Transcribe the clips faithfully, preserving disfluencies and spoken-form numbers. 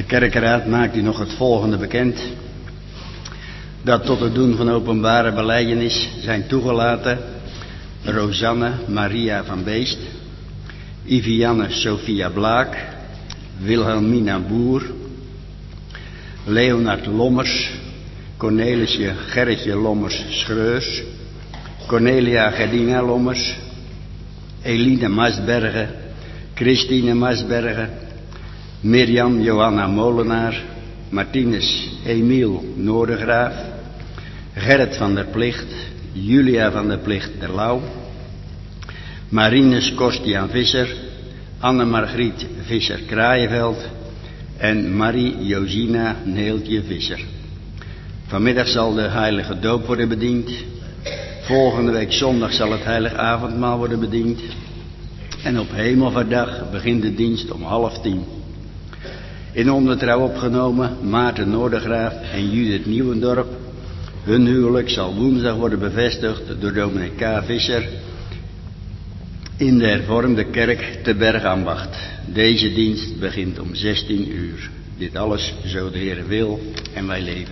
kerkraad maakt u nog het volgende bekend. Dat tot het doen van openbare belijdenis zijn toegelaten Rosanne Maria van Beest, Ivianne Sophia Blaak, Wilhelmina Boer, Leonard Lommers, Cornelisje Gerritje Lommers Schreurs, Cornelia Gerdina Lommers, Eline Masbergen, Christine Masbergen, Mirjam Johanna Molenaar, Martinus Emiel Noordegraaf, Gerrit van der Plicht, Julia van der Plicht de Lauw, Marinus Kostiaan Visser, Anne-Margriet Visser-Kraaienveld en Marie-Josina Neeltje Visser. Vanmiddag zal de heilige doop worden bediend. Volgende week zondag zal het heilig avondmaal worden bediend. En op Hemelvaartdag begint de dienst om half tien. In ondertrouw opgenomen Maarten Noordegraaf en Judith Nieuwendorp. Hun huwelijk zal woensdag worden bevestigd door dominee K. Visser in de hervormde kerk te Bergambacht. Deze dienst begint om zestien uur. Dit alles zo de Heere wil en wij leven.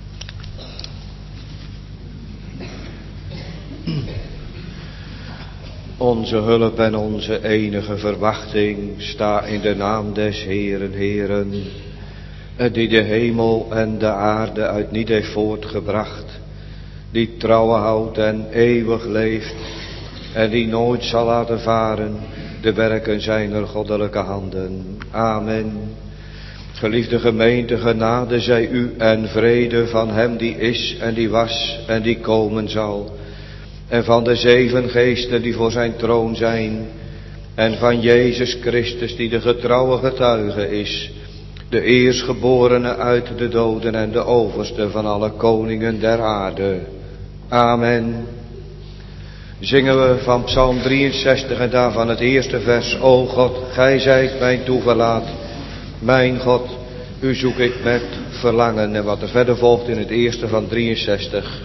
Onze hulp en onze enige verwachting sta in de naam des Heeren, Heeren, die de hemel en de aarde uit niet heeft voortgebracht, die trouwe houdt en eeuwig leeft en die nooit zal laten varen de werken zijner goddelijke handen. Amen. Geliefde gemeente, genade zij u en vrede van hem die is en die was en die komen zal. En van de zeven geesten die voor zijn troon zijn. En van Jezus Christus die de getrouwe getuige is. De eerstgeborene uit de doden en de overste van alle koningen der aarde. Amen. Zingen we van Psalm drieënzestig en daarvan het eerste vers. O God, gij zijt mijn toeverlaat. Mijn God, u zoek ik met verlangen. En wat er verder volgt in het eerste van drieënzestig.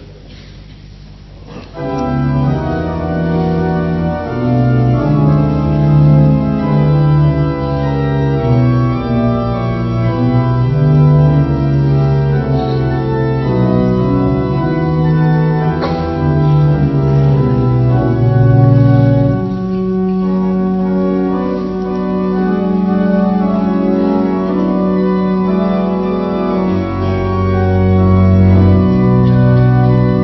Thank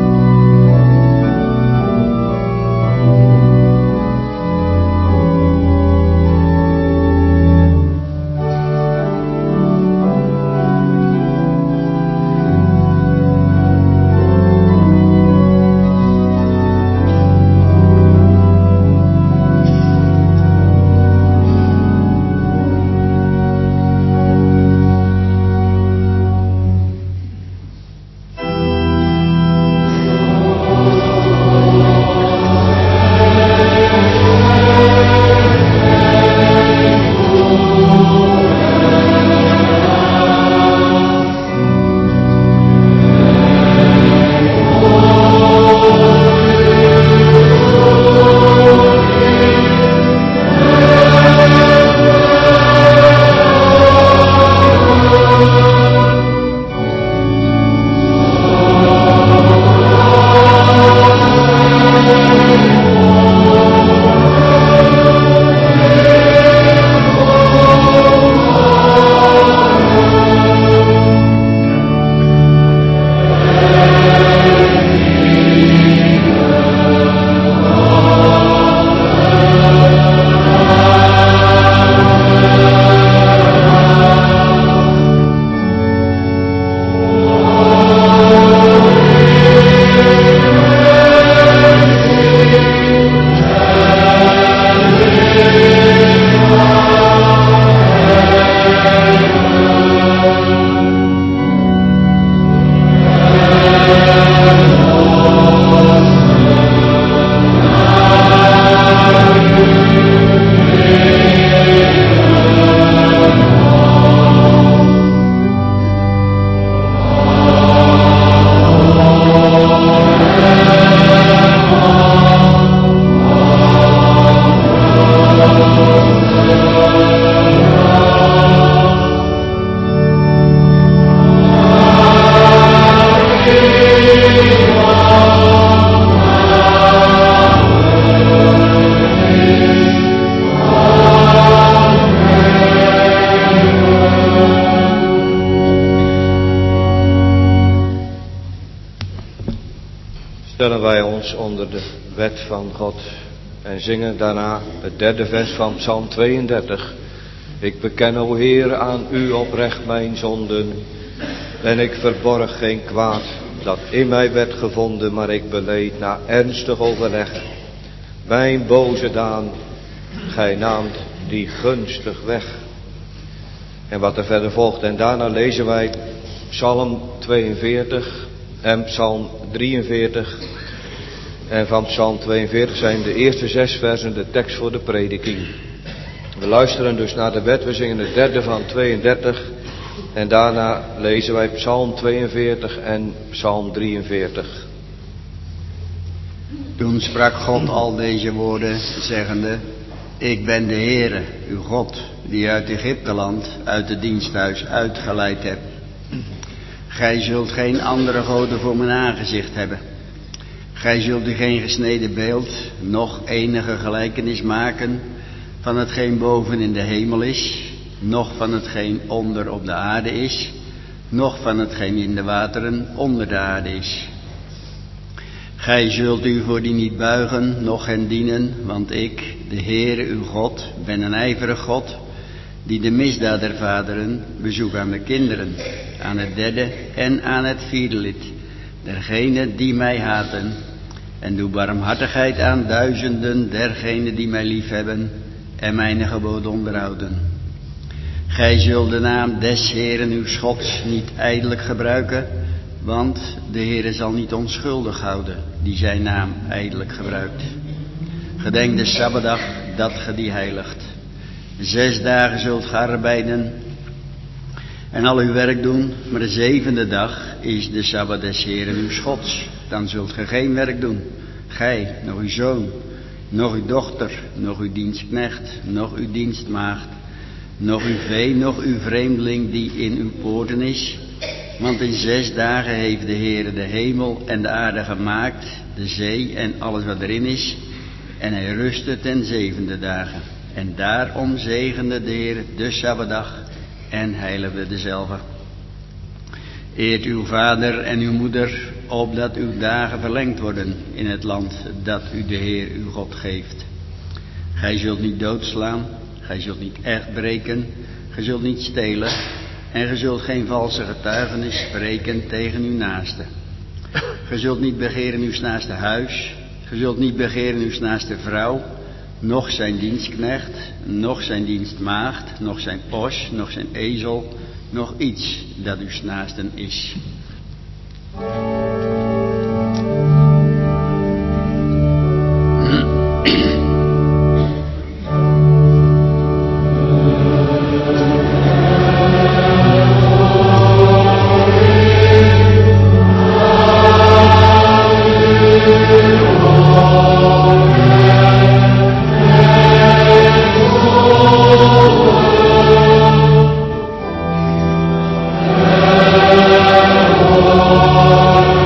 ons onder de wet van God. En zingen daarna het derde vers van Psalm tweeëndertig. Ik beken, o Heer, aan u oprecht mijn zonden. En ik verborg geen kwaad dat in mij werd gevonden, maar ik beleed na ernstig overleg mijn boze daan. Gij naamt die gunstig weg. En wat er verder volgt, en daarna lezen wij Psalm tweeënveertig en Psalm drieënveertig. En van Psalm tweeënveertig zijn de eerste zes versen de tekst voor de prediking. We luisteren dus naar de wet, we zingen het derde van tweeëndertig. En daarna lezen wij Psalm tweeënveertig en Psalm drieënveertig. Toen sprak God al deze woorden, zeggende: Ik ben de Heere, uw God, die uit Egypteland, uit het diensthuis uitgeleid hebt. Gij zult geen andere goden voor mijn aangezicht hebben. Gij zult u geen gesneden beeld, noch enige gelijkenis maken van hetgeen boven in de hemel is, noch van hetgeen onder op de aarde is, noch van hetgeen in de wateren onder de aarde is. Gij zult u voor die niet buigen, noch hen dienen, want ik, de Heere uw God, ben een ijverig God, die de misdaad der vaderen bezoekt aan de kinderen, aan het derde en aan het vierde lid, dergenen die mij haten, en doe barmhartigheid aan duizenden dergenen die mij liefhebben en mijn geboden onderhouden. Gij zult de naam des Heeren uw Gods niet ijdelijk gebruiken, want de Heere zal niet onschuldig houden die zijn naam ijdelijk gebruikt. Gedenk de Sabbatdag dat ge die heiligt. Zes dagen zult ge arbeiden en al uw werk doen, maar de zevende dag is de Sabbat des Heeren uw Gods. Dan zult ge geen werk doen, gij, nog uw zoon, nog uw dochter, nog uw dienstknecht, nog uw dienstmaagd, nog uw vee, nog uw vreemdeling die in uw poorten is. Want in zes dagen heeft de Heere de hemel en de aarde gemaakt, de zee en alles wat erin is, en hij rustte ten zevende dagen. En daarom zegende de Heere de Sabbatdag en heiligde dezelve. Eert uw vader en uw moeder, opdat uw dagen verlengd worden in het land dat u de Heer uw God geeft. Gij zult niet doodslaan, gij zult niet echt breken, gij zult niet stelen en gij zult geen valse getuigenis spreken tegen uw naaste. Gij zult niet begeren uw naaste huis, gij zult niet begeren uw naaste vrouw, noch zijn dienstknecht, noch zijn dienstmaagd, noch zijn os, noch zijn ezel, nog iets dat uw naasten is. Oh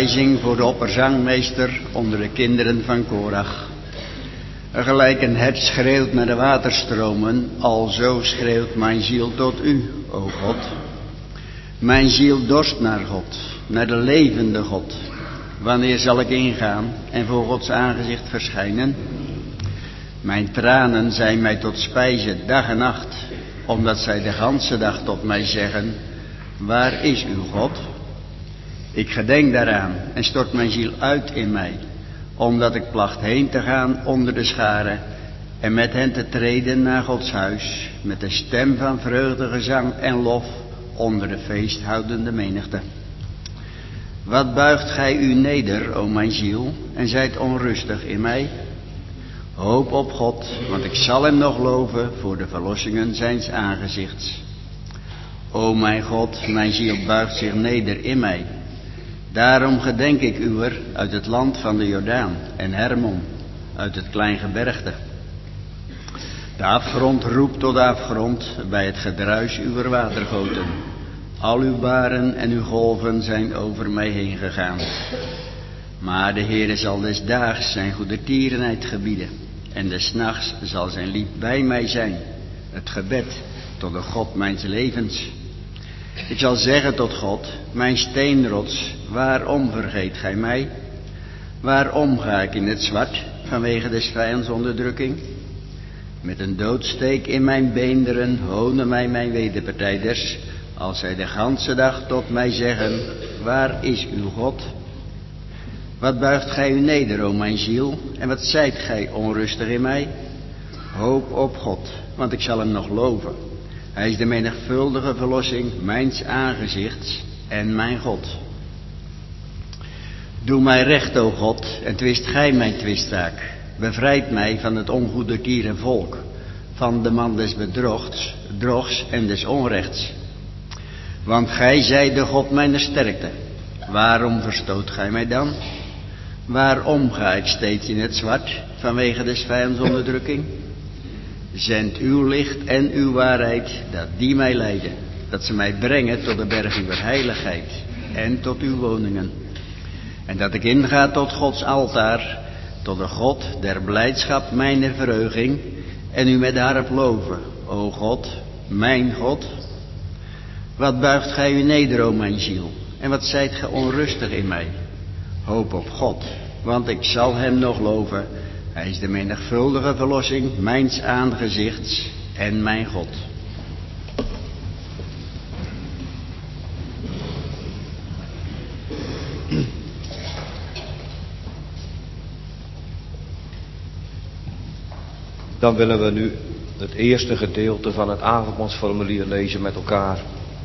lofprijzing voor de opperzangmeester onder de kinderen van Korach. Gelijk een hert schreeuwt naar de waterstromen, alzo schreeuwt mijn ziel tot u, o God. Mijn ziel dorst naar God, naar de levende God. Wanneer zal ik ingaan en voor Gods aangezicht verschijnen? Mijn tranen zijn mij tot spijze dag en nacht, omdat zij de ganse dag tot mij zeggen, waar is uw God? Ik gedenk daaraan en stort mijn ziel uit in mij, omdat ik placht heen te gaan onder de scharen en met hen te treden naar Gods huis, met de stem van vreugde, gezang en lof onder de feesthoudende menigte. Wat buigt gij u neder, o mijn ziel, en zijt onrustig in mij? Hoop op God, want ik zal hem nog loven voor de verlossingen zijns aangezichts. O mijn God, mijn ziel buigt zich neder in mij. Daarom gedenk ik uwer uit het land van de Jordaan en Hermon, uit het kleingebergte. De afgrond roept tot de afgrond bij het gedruis uwer watergoten. Al uw baren en uw golven zijn over mij heen gegaan. Maar de Heere zal des daags zijn goedertierenheid gebieden. En des nachts zal zijn lied bij mij zijn. Het gebed tot de God mijns levens. Ik zal zeggen tot God, mijn steenrots, waarom vergeet gij mij? Waarom ga ik in het zwart vanwege des vijands onderdrukking? Met een doodsteek in mijn beenderen honen mij mijn wederpartijders, als zij de ganse dag tot mij zeggen, waar is uw God? Wat buigt gij u neder, o mijn ziel, en wat zijt gij onrustig in mij? Hoop op God, want ik zal hem nog loven. Hij is de menigvuldige verlossing mijns aangezichts en mijn God. Doe mij recht, o God, en twist gij mijn twistzaak. Bevrijd mij van het ongoedertieren volk, van de man des bedrogs, drogs en des onrechts. Want gij zijt de God mijner sterkte. Waarom verstoot gij mij dan? Waarom ga ik steeds in het zwart vanwege des vijands onderdrukking? Zend uw licht en uw waarheid, dat die mij leiden, dat ze mij brengen tot de berg uw heiligheid en tot uw woningen. En dat ik inga tot Gods altaar, tot de God der blijdschap mijner verheuging, en u met de harp loven, o God, mijn God. Wat buigt gij u neder, o mijn ziel, en wat zijt gij onrustig in mij? Hoop op God, want ik zal hem nog loven. Hij is de menigvuldige verlossing mijns aangezichts en mijn God. Dan willen we nu het eerste gedeelte van het avondmaalsformulier lezen met elkaar.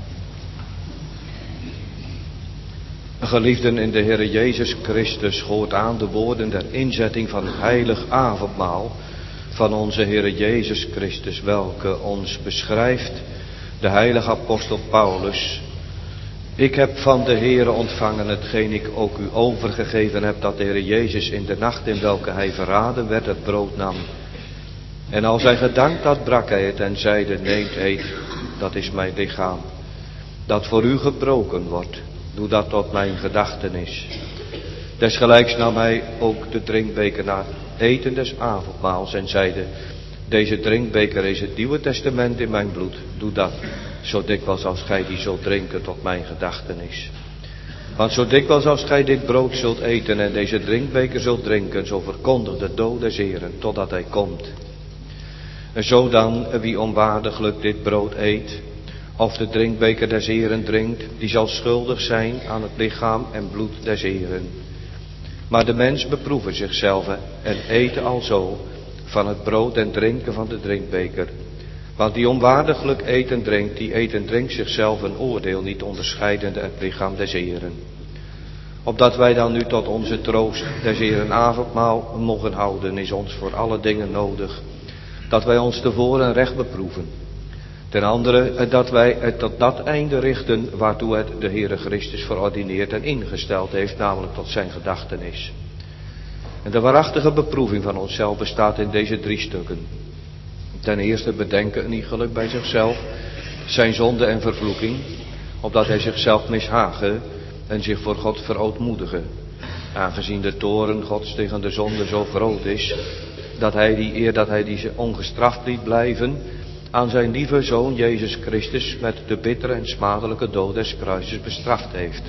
Geliefden in de Heere Jezus Christus, hoort aan de woorden der inzetting van het heilig avondmaal van onze Heere Jezus Christus, welke ons beschrijft de heilige apostel Paulus. Ik heb van de Heere ontvangen hetgeen ik ook u overgegeven heb, dat de Heere Jezus in de nacht in welke hij verraden werd het brood nam. En als hij gedankt had, brak hij het en zeide, neemt, eet, dat is mijn lichaam, dat voor u gebroken wordt. Doe dat tot mijn gedachtenis. Desgelijks nam hij ook de drinkbeker na het eten des avondmaals en zeide, deze drinkbeker is het Nieuwe Testament in mijn bloed. Doe dat, zo dikwijls als gij die zult drinken tot mijn gedachtenis. Want zo dikwijls als gij dit brood zult eten en deze drinkbeker zult drinken, zo verkondigt de dood des Heeren totdat hij komt. En zo dan, wie onwaardiglijk dit brood eet, of de drinkbeker des Heeren drinkt, die zal schuldig zijn aan het lichaam en bloed des Heeren. Maar de mens beproeve zichzelf en eten alzo van het brood en drinken van de drinkbeker. Want die onwaardiglijk eet en drinkt, die eet en drinkt zichzelf een oordeel, niet onderscheidende het lichaam des Heeren. Opdat wij dan nu tot onze troost des Heeren avondmaal mogen houden, is ons voor alle dingen nodig dat wij ons tevoren recht beproeven. Ten andere, dat wij het tot dat einde richten waartoe het de Heere Christus verordineerd en ingesteld heeft, namelijk tot zijn gedachtenis. En de waarachtige beproeving van onszelf bestaat in deze drie stukken. Ten eerste bedenken een iegelijk bij zichzelf zijn zonde en vervloeking, opdat hij zichzelf mishagen en zich voor God verootmoedigen, aangezien de toorn Gods tegen de zonde zo groot is, dat hij die eer dat hij die ongestraft liet blijven, aan zijn lieve Zoon Jezus Christus met de bittere en smadelijke dood des kruises bestraft heeft.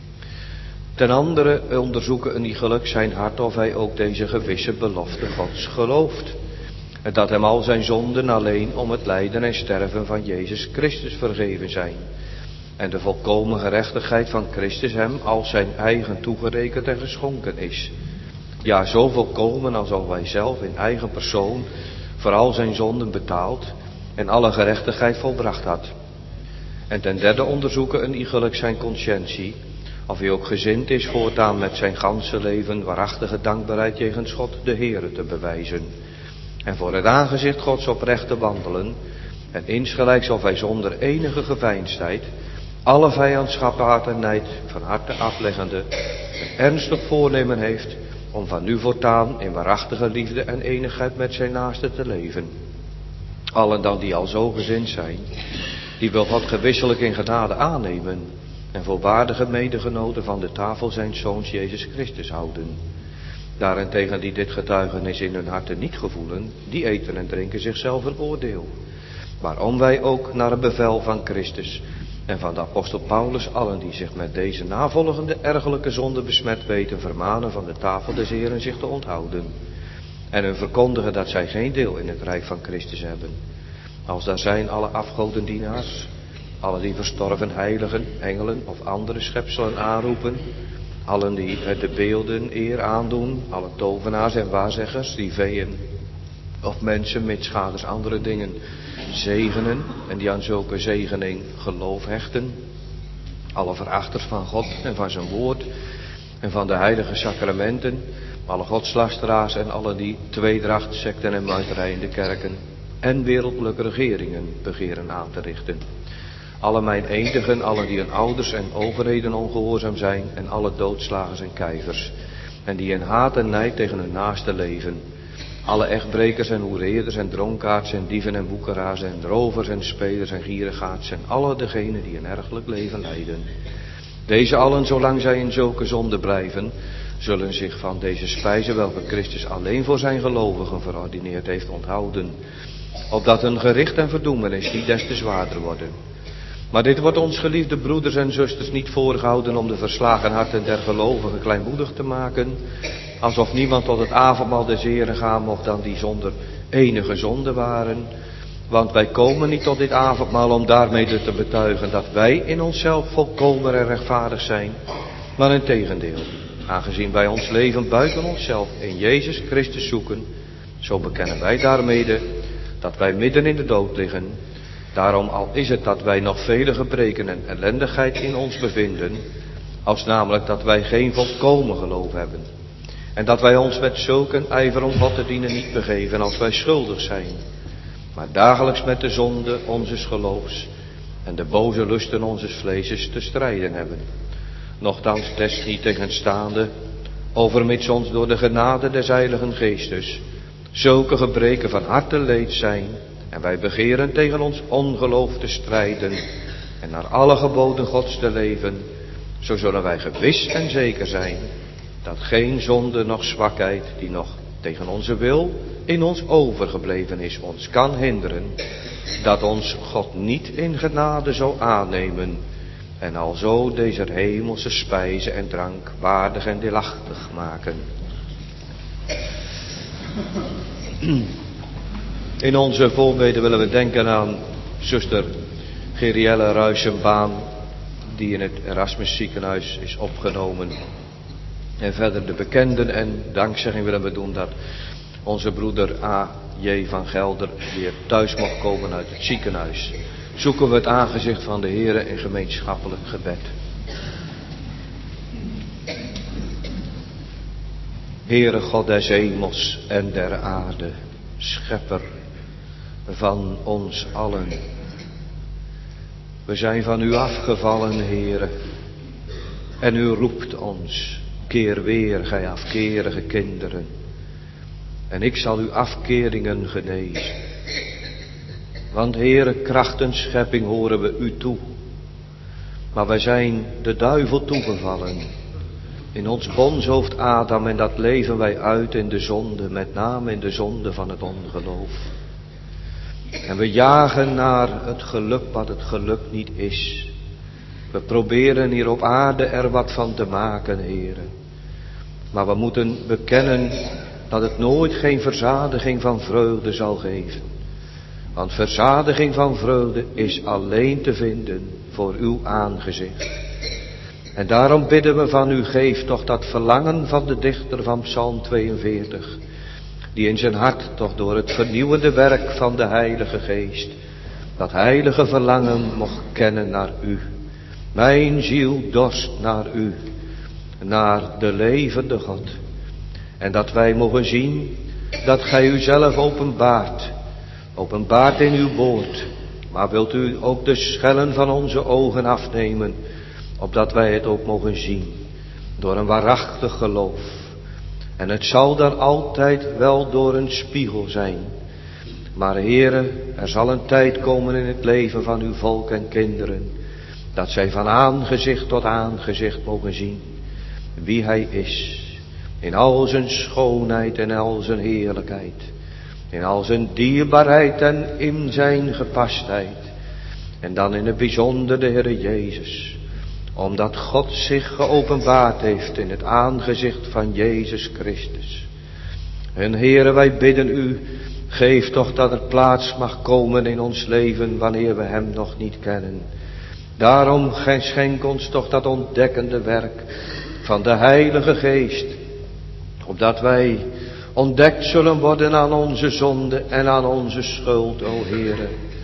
Ten andere onderzoeken een iegelijk zijn hart of hij ook deze gewisse belofte Gods gelooft. En dat hem al zijn zonden alleen om het lijden en sterven van Jezus Christus vergeven zijn. En de volkomen gerechtigheid van Christus hem als zijn eigen toegerekend en geschonken is. Ja, zo volkomen alsof hij zelf in eigen persoon voor al zijn zonden betaald en alle gerechtigheid volbracht had. En ten derde onderzoeken een iegelijk zijn conscientie, of hij ook gezind is voortaan met zijn ganse leven waarachtige dankbaarheid jegens God de Heere te bewijzen. En voor het aangezicht Gods oprecht te wandelen, en insgelijks of hij zonder enige geveinsdheid, alle vijandschap, haat en nijd van harte afleggende, een ernstig voornemen heeft om van nu voortaan in waarachtige liefde en enigheid met zijn naaste te leven. Allen dan die al zo gezind zijn, die wil God gewisselijk in genade aannemen en voor waardige medegenoten van de tafel zijn Zoons Jezus Christus houden. Daarentegen die dit getuigenis in hun harten niet gevoelen, die eten en drinken zichzelf een oordeel. Waarom wij ook naar het bevel van Christus en van de apostel Paulus allen die zich met deze navolgende ergelijke zonde besmet weten vermanen van de tafel des Heeren zich te onthouden. En hun verkondigen dat zij geen deel in het rijk van Christus hebben. Als daar zijn alle afgodendienaars, alle die verstorven heiligen, engelen of andere schepselen aanroepen, allen die de beelden eer aandoen, alle tovenaars en waarzeggers, die veeën of mensen met schaders andere dingen zegenen en die aan zulke zegening geloof hechten, alle verachters van God en van zijn woord en van de heilige sacramenten, alle godslasteraars en alle die tweedracht, secten en muiterij in de kerken en wereldlijke regeringen begeren aan te richten. Alle mijn eendigen, alle die hun ouders en overheden ongehoorzaam zijn en alle doodslagers en kijvers en die in haat en nijd tegen hun naaste leven. Alle echtbrekers en hoereerders en dronkaards en dieven en woekeraars en rovers en spelers en gierigaards en alle degenen die een ergelijk leven leiden. Deze allen, zolang zij in zulke zonde blijven, zullen zich van deze spijzen welke Christus alleen voor zijn gelovigen verordineerd heeft onthouden, opdat hun gericht en verdoemenis niet des te zwaarder worden. Maar dit wordt ons geliefde broeders en zusters niet voorgehouden om de verslagen harten der gelovigen kleinmoedig te maken, alsof niemand tot het avondmaal des Heeren gaan mocht dan die zonder enige zonde waren. Want wij komen niet tot dit avondmaal om daarmee te betuigen dat wij in onszelf volkomen en rechtvaardig zijn, maar in tegendeel, aangezien wij ons leven buiten onszelf in Jezus Christus zoeken, zo bekennen wij daarmede dat wij midden in de dood liggen. Daarom al is het dat wij nog vele gebreken en ellendigheid in ons bevinden, als namelijk dat wij geen volkomen geloof hebben. En dat wij ons met zulk een ijver om God te dienen niet begeven als wij schuldig zijn, maar dagelijks met de zonde onzes geloofs en de boze lusten onzes vleeses te strijden hebben. Nochtans des niet tegenstaande, overmits ons door de genade des Heiligen Geestes zulke gebreken van harte leed zijn, en wij begeren tegen ons ongeloof te strijden en naar alle geboden Gods te leven, zo zullen wij gewis en zeker zijn dat geen zonde noch zwakheid die nog tegen onze wil in ons overgebleven is, ons kan hinderen, dat ons God niet in genade zal aannemen en alzo deze hemelse spijze en drank waardig en deelachtig maken. In onze voorbeden willen we denken aan zuster Gerielle Ruisenbaan, die in het Erasmus ziekenhuis is opgenomen. En verder de bekenden en dankzegging willen we doen dat onze broeder A J van Gelder weer thuis mocht komen uit het ziekenhuis. Zoeken we het aangezicht van de Heere in gemeenschappelijk gebed. Heere God des hemels en der aarde, schepper van ons allen. We zijn van u afgevallen, Heere, en u roept ons, keer weer, gij afkerige kinderen, en ik zal uw afkeringen genezen. Want Heere, kracht en schepping horen we u toe, Maar wij zijn de duivel toegevallen. In ons bondshoofd Adam, en dat leven wij uit in de zonde, met name in de zonde van het ongeloof. En we jagen naar het geluk wat het geluk niet is. We proberen hier op aarde er wat van te maken, heren. Maar we moeten bekennen dat het nooit geen verzadiging van vreugde zal geven. Want verzadiging van vreugde is alleen te vinden voor uw aangezicht. En daarom bidden we van u, geef toch dat verlangen van de dichter van Psalm tweeënveertig. Die in zijn hart toch door het vernieuwende werk van de Heilige Geest, dat heilige verlangen mocht kennen naar u. Mijn ziel dorst naar u, naar de levende God. En dat wij mogen zien dat gij uzelf openbaart. Openbaart in uw woord. Maar wilt u ook de schellen van onze ogen afnemen, opdat wij het ook mogen zien. Door een waarachtig geloof. En het zal dan altijd wel door een spiegel zijn. Maar Heere, er zal een tijd komen in het leven van uw volk en kinderen, dat zij van aangezicht tot aangezicht mogen zien wie hij is. In al zijn schoonheid en al zijn heerlijkheid. In al zijn dierbaarheid en in zijn gepastheid. En dan in het bijzonder de Heere Jezus. Omdat God zich geopenbaard heeft in het aangezicht van Jezus Christus. En Heere, wij bidden u, geef toch dat er plaats mag komen in ons leven wanneer we hem nog niet kennen. Daarom schenk ons toch dat ontdekkende werk van de Heilige Geest. Opdat wij ontdekt zullen worden aan onze zonde en aan onze schuld, o Heere.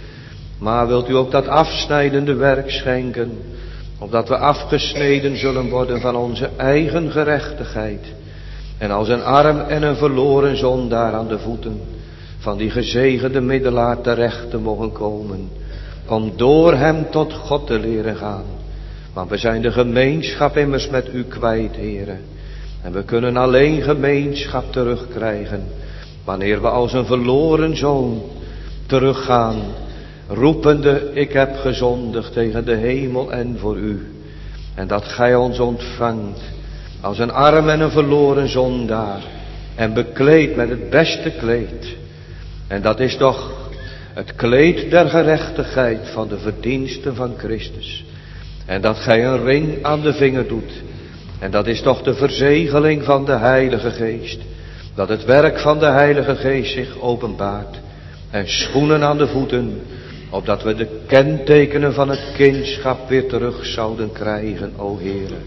Maar wilt u ook dat afsnijdende werk schenken, opdat we afgesneden zullen worden van onze eigen gerechtigheid. En als een arm en een verloren zondaar aan de voeten van die gezegende middelaar terecht te mogen komen. Om door hem tot God te leren gaan. Want we zijn de gemeenschap immers met u kwijt, Heere. En we kunnen alleen gemeenschap terugkrijgen wanneer we als een verloren zoon teruggaan, roepende, ik heb gezondigd tegen de hemel en voor u. En dat gij ons ontvangt als een arm en een verloren zondaar en bekleed met het beste kleed. En dat is toch het kleed der gerechtigheid van de verdiensten van Christus. En dat gij een ring aan de vinger doet. En dat is toch de verzegeling van de Heilige Geest. Dat het werk van de Heilige Geest zich openbaart. En schoenen aan de voeten, opdat we de kentekenen van het kindschap weer terug zouden krijgen, o Heere.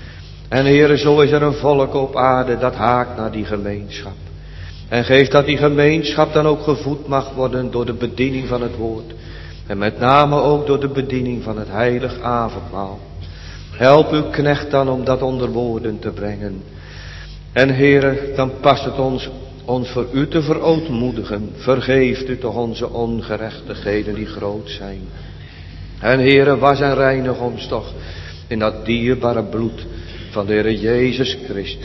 En Heere, zo is er een volk op aarde dat haakt naar die gemeenschap. En geef dat die gemeenschap dan ook gevoed mag worden door de bediening van het woord. En met name ook door de bediening van het heilig avondmaal. Help uw knecht dan om dat onder woorden te brengen. En Heere, dan past het ons, ons voor u te verootmoedigen. Vergeeft u toch onze ongerechtigheden die groot zijn. En Heere, was en reinig ons toch in dat dierbare bloed van de Heere Jezus Christus.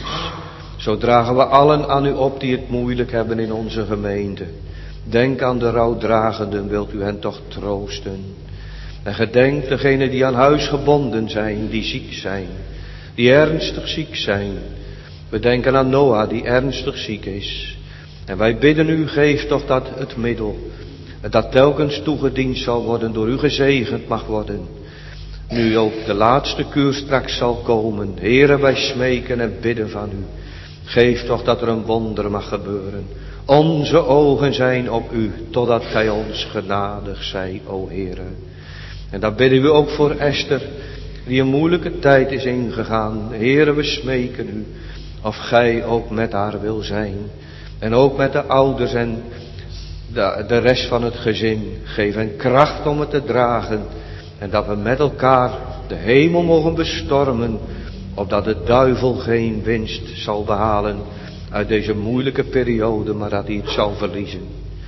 Zo dragen we allen aan u op die het moeilijk hebben in onze gemeente. Denk aan de rouwdragenden, wilt u hen toch troosten. En gedenk degenen die aan huis gebonden zijn, die ziek zijn, die ernstig ziek zijn. We denken aan Noah, die ernstig ziek is. En wij bidden u, geef toch dat het middel, dat telkens toegediend zal worden, door u gezegend mag worden. Nu ook de laatste kuur straks zal komen. Heere, wij smeken en bidden van u. Geef toch dat er een wonder mag gebeuren. Onze ogen zijn op u, totdat gij ons genadig zij, o Heere. En dat bidden we ook voor Esther, die een moeilijke tijd is ingegaan. Heere, we smeken u, of gij ook met haar wil zijn. En ook met de ouders en de, de rest van het gezin. Geef hen kracht om het te dragen. En dat we met elkaar de hemel mogen bestormen, opdat de duivel geen winst zal behalen uit deze moeilijke periode, maar dat hij het zal verliezen.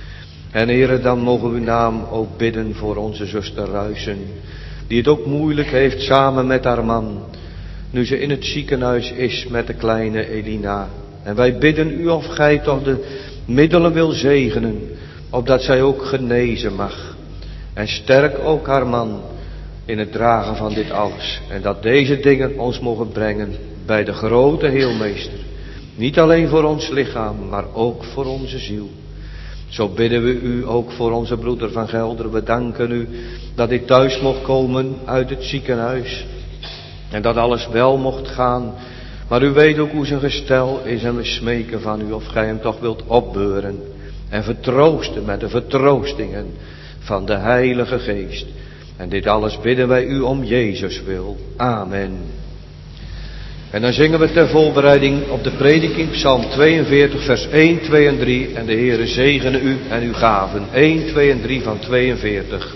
En Heere, dan mogen we uw naam ook bidden voor onze zuster Ruijsen, die het ook moeilijk heeft samen met haar man, nu ze in het ziekenhuis is met de kleine Elina. En wij bidden u of gij toch de middelen wil zegenen, opdat zij ook genezen mag. En sterk ook haar man, in het dragen van dit alles. En dat deze dingen ons mogen brengen bij de grote Heelmeester. Niet alleen voor ons lichaam, maar ook voor onze ziel. Zo bidden we u ook voor onze broeder van Gelderen. We danken u dat hij thuis mocht komen uit het ziekenhuis. En dat alles wel mocht gaan. Maar u weet ook hoe zijn gestel is en we smeken van u of gij hem toch wilt opbeuren. En vertroosten met de vertroostingen van de Heilige Geest. En dit alles bidden wij u om Jezus wil. Amen. En dan zingen we ter voorbereiding op de prediking Psalm tweeënveertig vers één, twee en drie. En de Heere zegene u en uw gaven. één, twee en drie van tweeënveertig.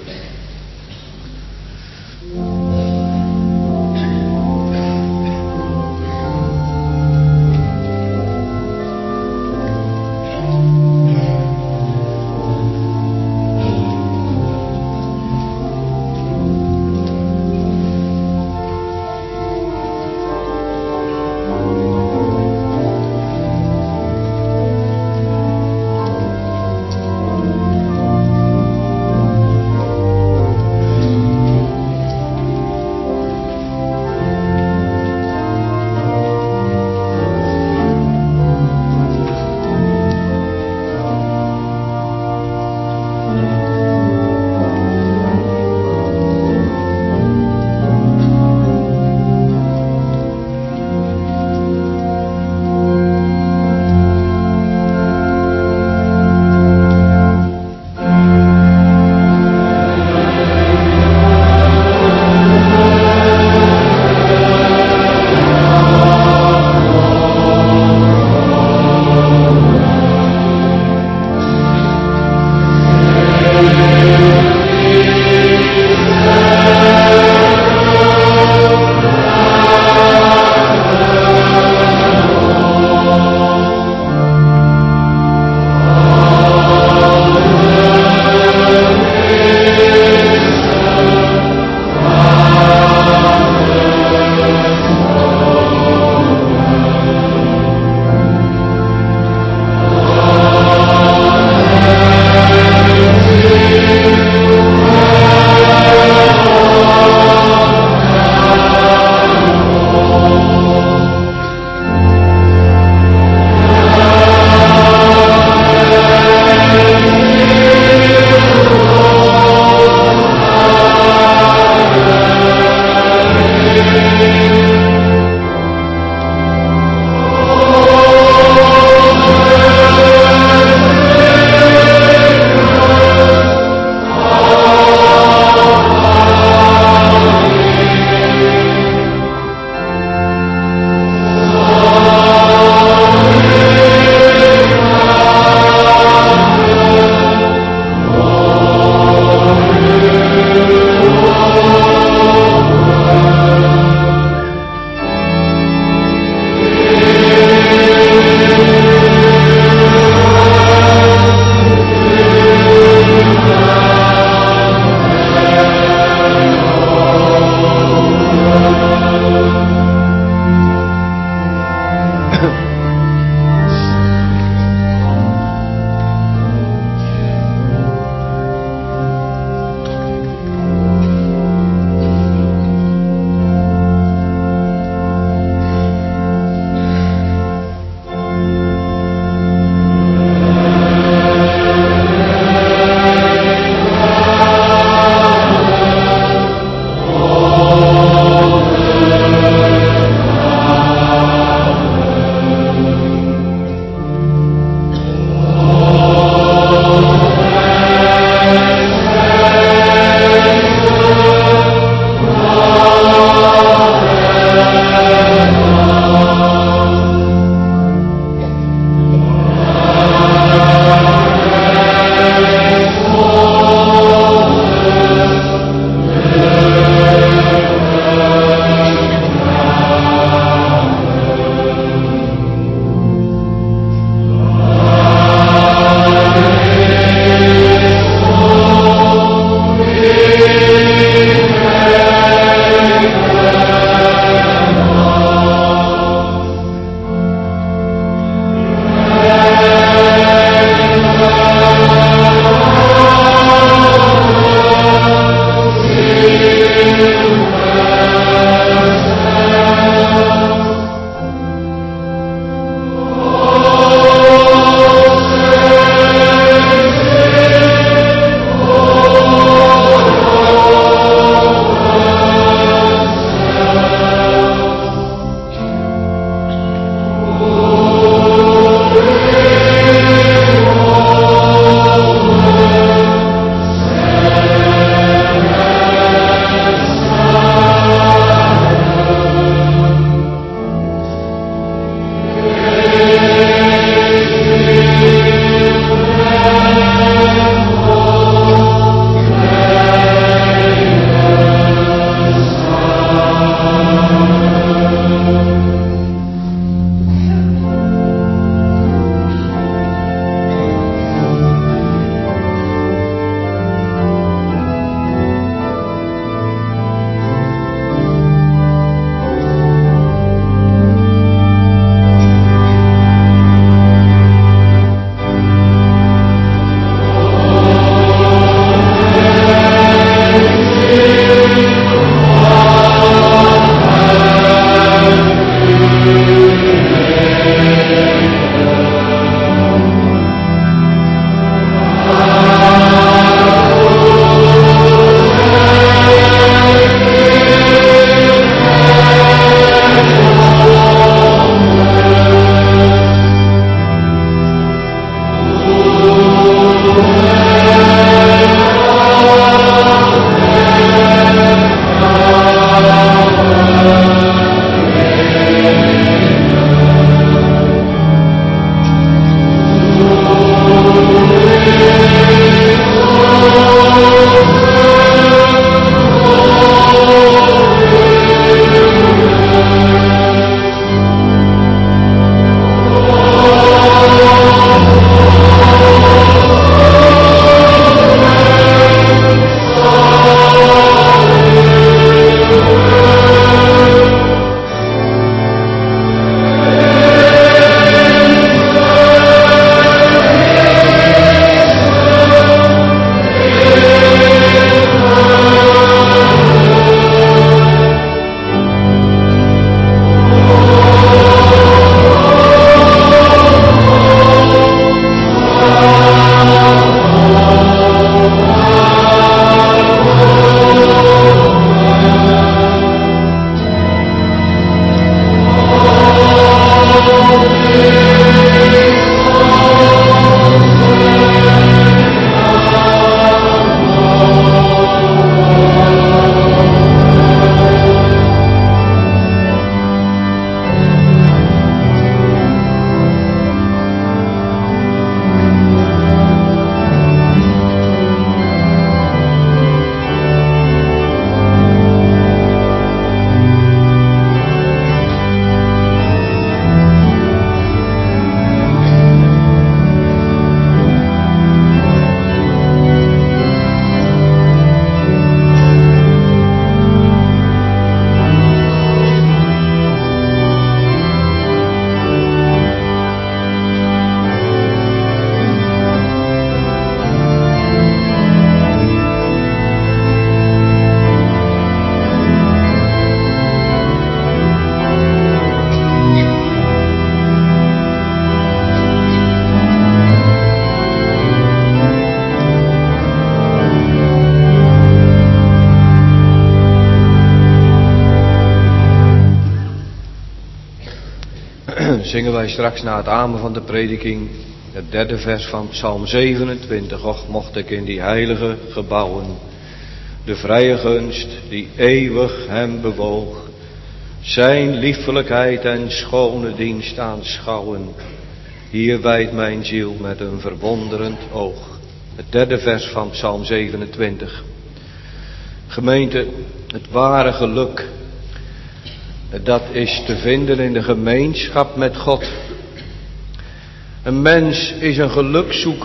zingen wij straks na het amen van de prediking het derde vers van Psalm zevenentwintig. Och, mocht ik in die heilige gebouwen de vrije gunst die eeuwig hem bewoog, zijn liefelijkheid en schone dienst aanschouwen. Hier wijdt mijn ziel met een verwonderend oog. Het derde vers van Psalm zevenentwintig. Gemeente, het ware geluk, dat is te vinden in de gemeenschap met God. Een mens is een gelukzoeker.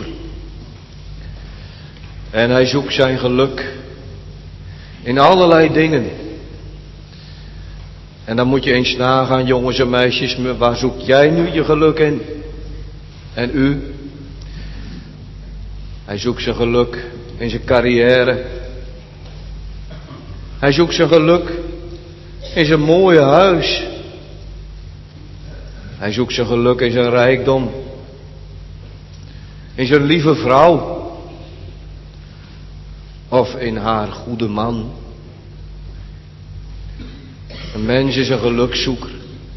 En hij zoekt zijn geluk in allerlei dingen. En dan moet je eens nagaan, jongens en meisjes, waar zoek jij nu je geluk in? En u? Hij zoekt zijn geluk in zijn carrière. Hij zoekt zijn geluk in zijn mooie huis. Hij zoekt zijn geluk in zijn rijkdom. In zijn lieve vrouw. Of in haar goede man. Een mens is een gelukzoeker.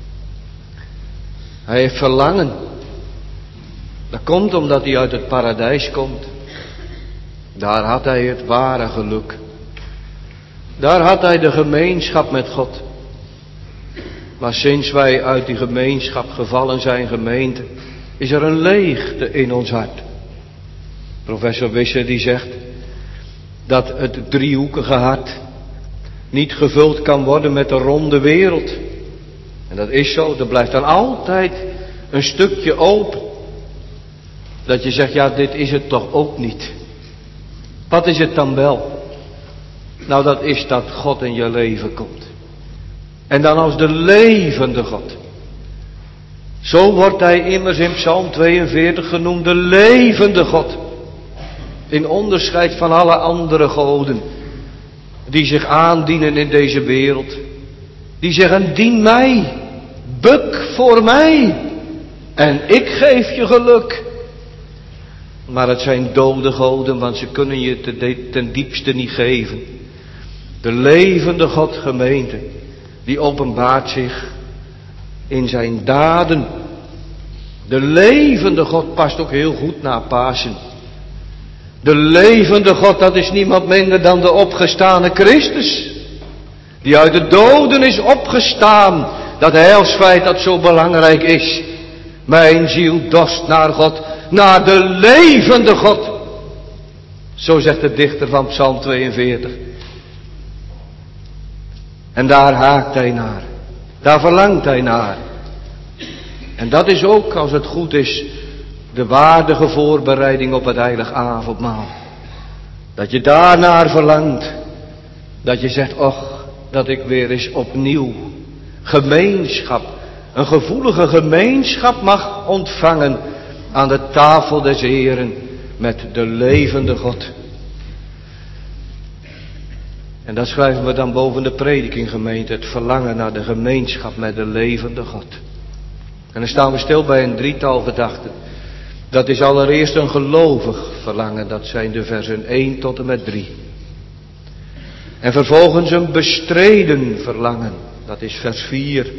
Hij heeft verlangen. Dat komt omdat hij uit het paradijs komt. Daar had hij het ware geluk. Daar had hij de gemeenschap met God. Maar sinds wij uit die gemeenschap gevallen zijn, gemeente, is er een leegte in ons hart. Professor Wisser die zegt dat het driehoekige hart niet gevuld kan worden met de ronde wereld. En dat is zo, er blijft dan altijd een stukje open. Dat je zegt, ja, dit is het toch ook niet. Wat is het dan wel? Nou, dat is dat God in je leven komt. En dan als de levende God. Zo wordt hij immers in Psalm tweeënveertig genoemd, de levende God. In onderscheid van alle andere goden die zich aandienen in deze wereld. Die zeggen, dien mij, buk voor mij en ik geef je geluk. Maar het zijn dode goden, want ze kunnen je ten diepste niet geven. De levende God, gemeente, die openbaart zich in zijn daden. De levende God past ook heel goed na Pasen. De levende God, dat is niemand minder dan de opgestane Christus. Die uit de doden is opgestaan. Dat heilsfeit dat zo belangrijk is. Mijn ziel dorst naar God, naar de levende God. Zo zegt de dichter van Psalm tweeënveertig. En daar haakt hij naar. Daar verlangt hij naar. En dat is ook, als het goed is, de waardige voorbereiding op het heilig avondmaal. Dat je daarnaar verlangt. Dat je zegt, och, dat ik weer eens opnieuw gemeenschap, een gevoelige gemeenschap mag ontvangen aan de tafel des Heeren met de levende God. En dat schrijven we dan boven de prediking, gemeente, het verlangen naar de gemeenschap met de levende God. En dan staan we stil bij een drietal gedachten. Dat is allereerst een gelovig verlangen, dat zijn de versen één tot en met drie. En vervolgens een bestreden verlangen, dat is vers vier.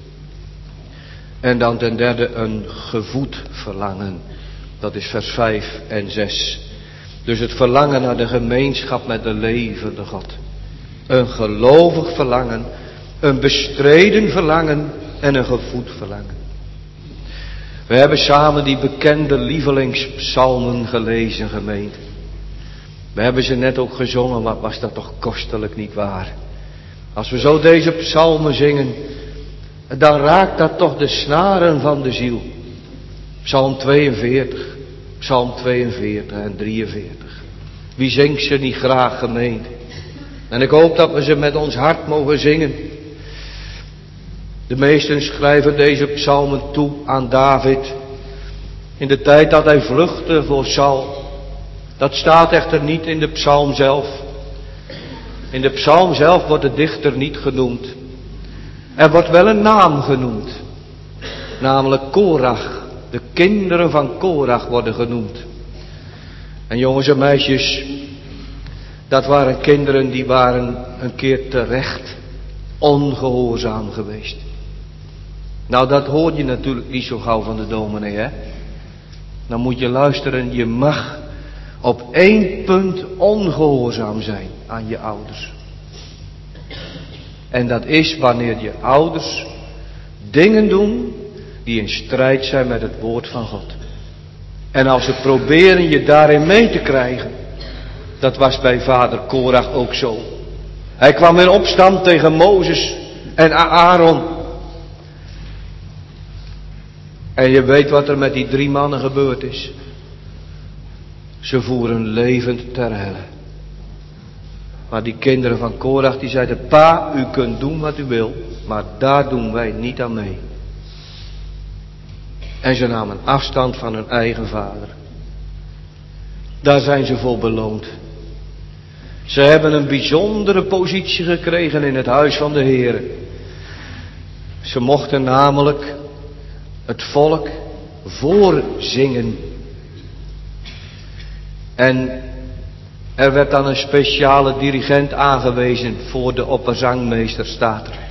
En dan ten derde een gevoed verlangen, dat is vers vijf en zes. Dus het verlangen naar de gemeenschap met de levende God. Een gelovig verlangen, een bestreden verlangen en een gevoed verlangen. We hebben samen die bekende lievelingspsalmen gelezen, gemeente. We hebben ze net ook gezongen, maar was dat toch kostelijk niet waar? Als we zo deze psalmen zingen, dan raakt dat toch de snaren van de ziel. Psalm tweeënveertig, Psalm tweeënveertig en drieënveertig. Wie zingt ze niet graag, gemeente? En ik hoop dat we ze met ons hart mogen zingen. De meesten schrijven deze psalmen toe aan David. In de tijd dat hij vluchtte voor Saul. Dat staat echter niet in de psalm zelf. In de psalm zelf wordt de dichter niet genoemd. Er wordt wel een naam genoemd. Namelijk Korach. De kinderen van Korach worden genoemd. En jongens en meisjes, dat waren kinderen die waren een keer terecht ongehoorzaam geweest. Nou, dat hoor je natuurlijk niet zo gauw van de dominee, hè. Dan moet je luisteren, je mag op één punt ongehoorzaam zijn aan je ouders. En dat is wanneer je ouders dingen doen die in strijd zijn met het woord van God. En als ze proberen je daarin mee te krijgen, dat was bij vader Korach ook zo. Hij kwam in opstand tegen Mozes en Aaron. En je weet wat er met die drie mannen gebeurd is. Ze voeren levend ter helle. Maar die kinderen van Korach die zeiden, pa, u kunt doen wat u wil, maar daar doen wij niet aan mee. En ze namen afstand van hun eigen vader. Daar zijn ze voor beloond. Ze hebben een bijzondere positie gekregen in het huis van de Heer. Ze mochten namelijk het volk voorzingen. En er werd dan een speciale dirigent aangewezen voor de opperzangmeester, staat er.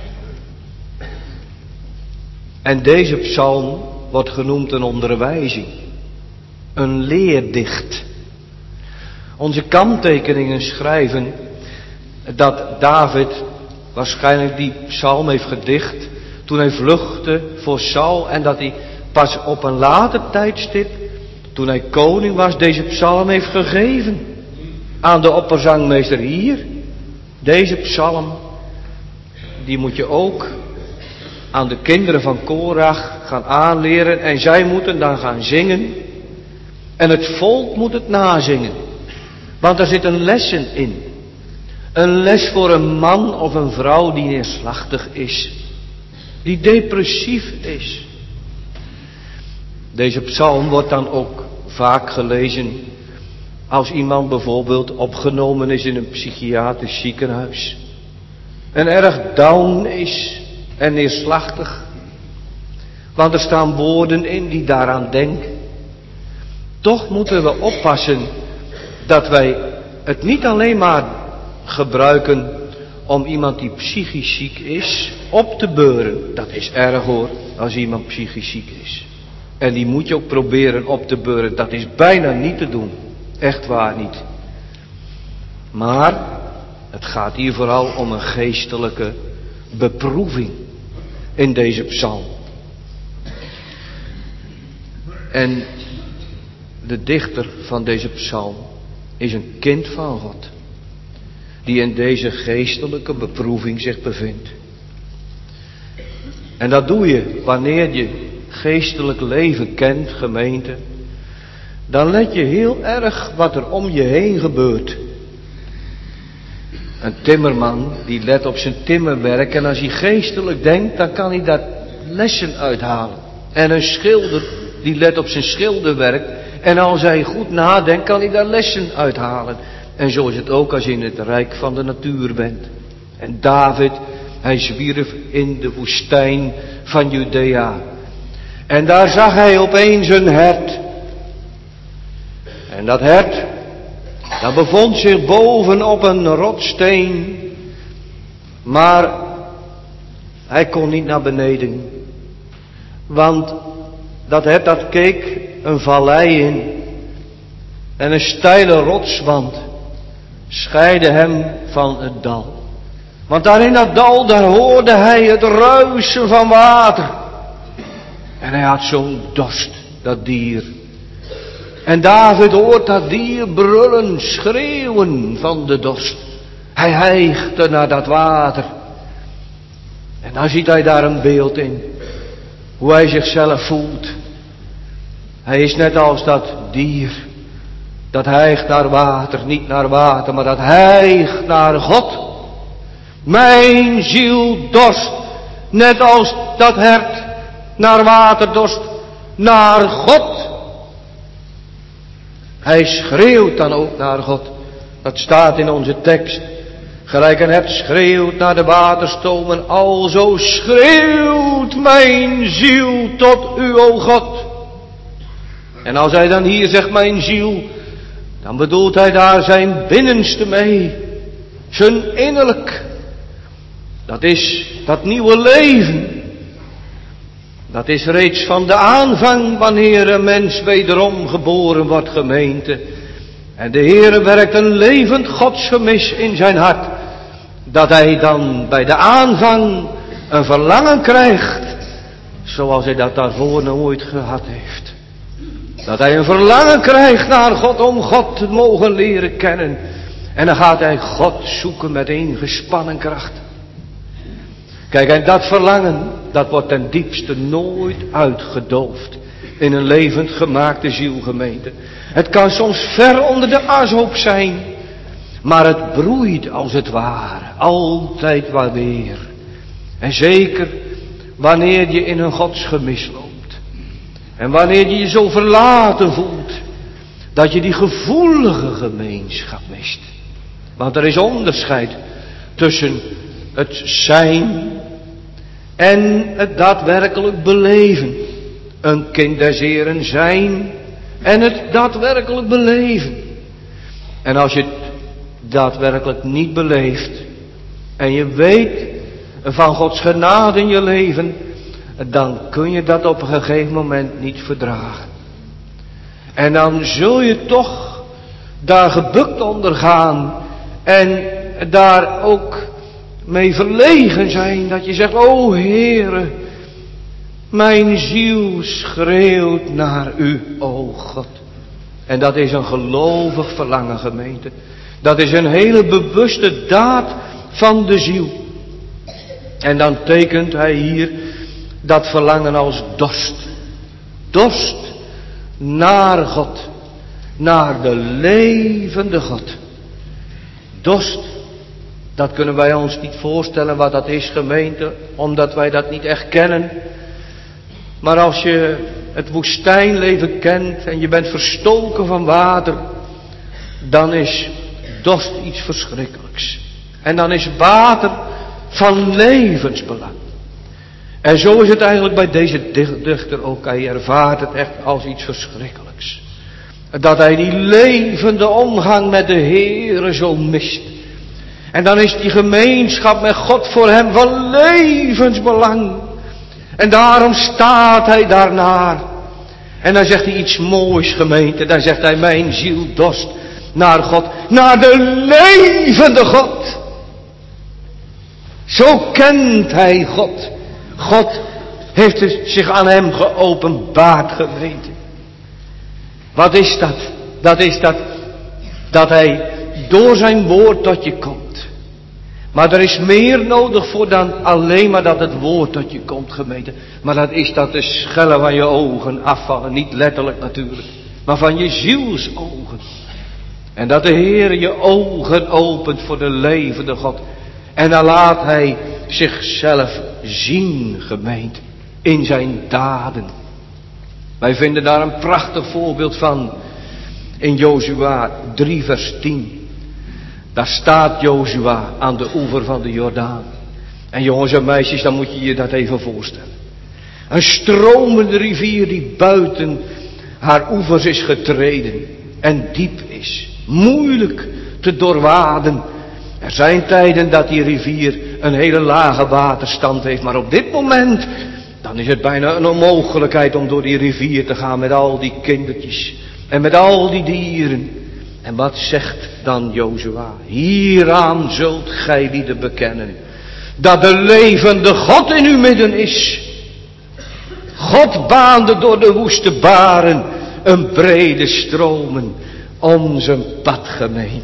En deze psalm wordt genoemd een onderwijzing. Een leerdicht. Onze kanttekeningen schrijven dat David waarschijnlijk die psalm heeft gedicht toen hij vluchtte voor Saul en dat hij pas op een later tijdstip, toen hij koning was, deze psalm heeft gegeven aan de opperzangmeester. Hier, deze psalm, die moet je ook aan de kinderen van Korach gaan aanleren en zij moeten dan gaan zingen en het volk moet het nazingen. Want er zit een lessen in. Een les voor een man of een vrouw die neerslachtig is. Die depressief is. Deze psalm wordt dan ook vaak gelezen als iemand bijvoorbeeld opgenomen is in een psychiatrisch ziekenhuis. En erg down is en neerslachtig. Want er staan woorden in die daaraan denken. Toch moeten we oppassen dat wij het niet alleen maar gebruiken om iemand die psychisch ziek is op te beuren. Dat is erg hoor, als iemand psychisch ziek is. En die moet je ook proberen op te beuren. Dat is bijna niet te doen. Echt waar niet. Maar het gaat hier vooral om een geestelijke beproeving in deze psalm. En de dichter van deze psalm is een kind van God. Die in deze geestelijke beproeving zich bevindt. En dat doe je wanneer je geestelijk leven kent, gemeente. Dan let je heel erg wat er om je heen gebeurt. Een timmerman die let op zijn timmerwerk en als hij geestelijk denkt, dan kan hij daar lessen uithalen. En een schilder die let op zijn schilderwerk en als hij goed nadenkt, kan hij daar lessen uithalen. En zo is het ook als je in het rijk van de natuur bent. En David, hij zwierf in de woestijn van Judea. En daar zag hij opeens een hert. En dat hert, dat bevond zich boven op een rotsteen. Maar hij kon niet naar beneden. Want dat hert dat keek een vallei in. En een steile rotswand scheidde hem van het dal. Want daar in dat dal, daar hoorde hij het ruisen van water. En hij had zo'n dorst, dat dier. En David hoort dat dier brullen, schreeuwen van de dorst. Hij hijgde naar dat water. En dan ziet hij daar een beeld in. Hoe hij zichzelf voelt. Hij is net als dat dier. Dat hijgt naar water, niet naar water, maar dat hijgt naar God. Mijn ziel dorst, net als dat hert naar water dorst, naar God. Hij schreeuwt dan ook naar God. Dat staat in onze tekst. Gelijk een hert schreeuwt naar de waterstromen, alzo schreeuwt mijn ziel tot u, o God. En als hij dan hier zegt mijn ziel, dan bedoelt hij daar zijn binnenste mee. Zijn innerlijk. Dat is dat nieuwe leven. Dat is reeds van de aanvang wanneer een mens wederom geboren wordt, gemeente. En de Heere werkt een levend godsgemis in zijn hart. Dat hij dan bij de aanvang een verlangen krijgt. Zoals hij dat daarvoor nooit gehad heeft. Dat hij een verlangen krijgt naar God om God te mogen leren kennen. En dan gaat hij God zoeken met ingespannen kracht. Kijk, en dat verlangen, dat wordt ten diepste nooit uitgedoofd in een levend gemaakte zielgemeente. Het kan soms ver onder de ashoop zijn, maar het broeit als het ware, altijd maar weer. En zeker wanneer je in een godsgemis loopt. En wanneer je je zo verlaten voelt, dat je die gevoelige gemeenschap mist. Want er is onderscheid tussen het zijn en het daadwerkelijk beleven. Een kind des Heeren zijn en het daadwerkelijk beleven. En als je het daadwerkelijk niet beleeft en je weet van Gods genade in je leven, dan kun je dat op een gegeven moment niet verdragen. En dan zul je toch daar gebukt onder gaan en daar ook mee verlegen zijn, dat je zegt, o Heere, mijn ziel schreeuwt naar u, o God. En dat is een gelovig verlangen, gemeente. Dat is een hele bewuste daad van de ziel. En dan tekent hij hier dat verlangen als dorst. Dorst naar God. Naar de levende God. Dorst. Dat kunnen wij ons niet voorstellen wat dat is, gemeente. Omdat wij dat niet echt kennen. Maar als je het woestijnleven kent en je bent verstoken van water, dan is dorst iets verschrikkelijks. En dan is water van levensbelang. En zo is het eigenlijk bij deze dichter ook. Hij ervaart het echt als iets verschrikkelijks. Dat hij die levende omgang met de Heere zo mist. En dan is die gemeenschap met God voor hem van levensbelang. En daarom staat hij daarnaar. En dan zegt hij iets moois, gemeente. Dan zegt hij, mijn ziel dorst naar God. Naar de levende God. Zo kent hij God. God heeft het zich aan hem geopenbaard, gemeente. Wat is dat? Dat is dat, dat hij door zijn woord tot je komt. Maar er is meer nodig voor dan alleen maar dat het woord tot je komt, gemeente. Maar dat is dat de schellen van je ogen afvallen. Niet letterlijk natuurlijk. Maar van je zielsogen. En dat de Heer je ogen opent voor de levende God. En dan laat hij zichzelf zien, gemeente. In zijn daden. Wij vinden daar een prachtig voorbeeld van. In Jozua drie vers tien. Daar staat Jozua aan de oever van de Jordaan. En jongens en meisjes, dan moet je je dat even voorstellen. Een stromende rivier die buiten haar oevers is getreden. En diep is. Moeilijk te doorwaden. Er zijn tijden dat die rivier een hele lage waterstand heeft. Maar op dit moment, dan is het bijna een onmogelijkheid om door die rivier te gaan met al die kindertjes. En met al die dieren. En wat zegt dan Jozua? Hieraan zult gij lieden bekennen. Dat de levende God in uw midden is. God baande door de woeste baren een brede stromen om zijn pad, gemeente.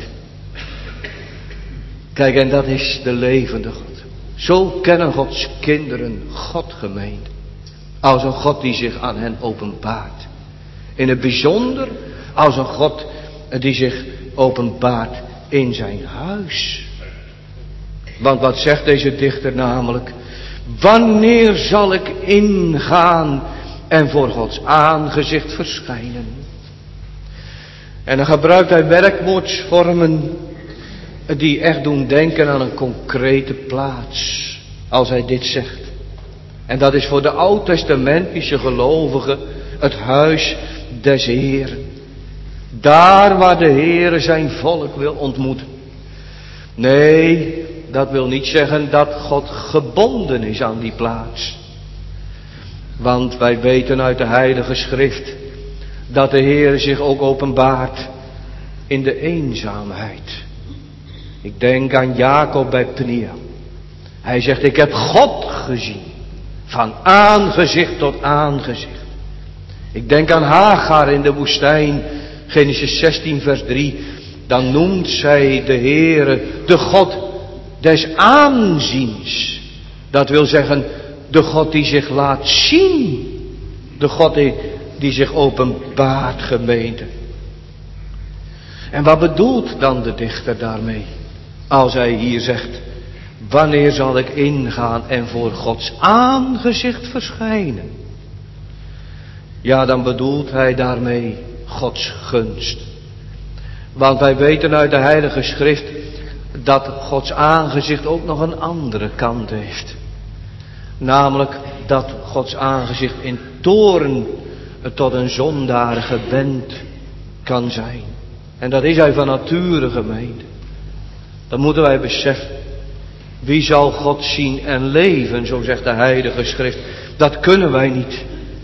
Kijk, en dat is de levende God. Zo kennen Gods kinderen God, gemeente. Als een God die zich aan hen openbaart. In het bijzonder als een God die zich openbaart in zijn huis. Want wat zegt deze dichter namelijk? Wanneer zal ik ingaan en voor Gods aangezicht verschijnen? En dan gebruikt hij werkwoordsvormen die echt doen denken aan een concrete plaats. Als hij dit zegt. En dat is voor de oud-testamentische gelovigen het huis des Heeren. Daar waar de Heere zijn volk wil ontmoeten. Nee, dat wil niet zeggen dat God gebonden is aan die plaats. Want wij weten uit de Heilige Schrift dat de Heer zich ook openbaart in de eenzaamheid. Ik denk aan Jacob bij Peniel. Hij zegt, ik heb God gezien, van aangezicht tot aangezicht. Ik denk aan Hagar in de woestijn, Genesis zestien vers drie. Dan noemt zij de Heere de God des aanziens. Dat wil zeggen, de God die zich laat zien. De God die, die zich openbaart, gemeente. En wat bedoelt dan de dichter daarmee? Als hij hier zegt, wanneer zal ik ingaan en voor Gods aangezicht verschijnen? Ja, dan bedoelt hij daarmee Gods gunst. Want wij weten uit de Heilige Schrift dat Gods aangezicht ook nog een andere kant heeft. Namelijk dat Gods aangezicht in toorn tot een zondaar gewend kan zijn. En dat is hij van nature, gemeente. Dat moeten wij beseffen. Wie zal God zien en leven, zo zegt de Heilige Schrift. Dat kunnen wij niet.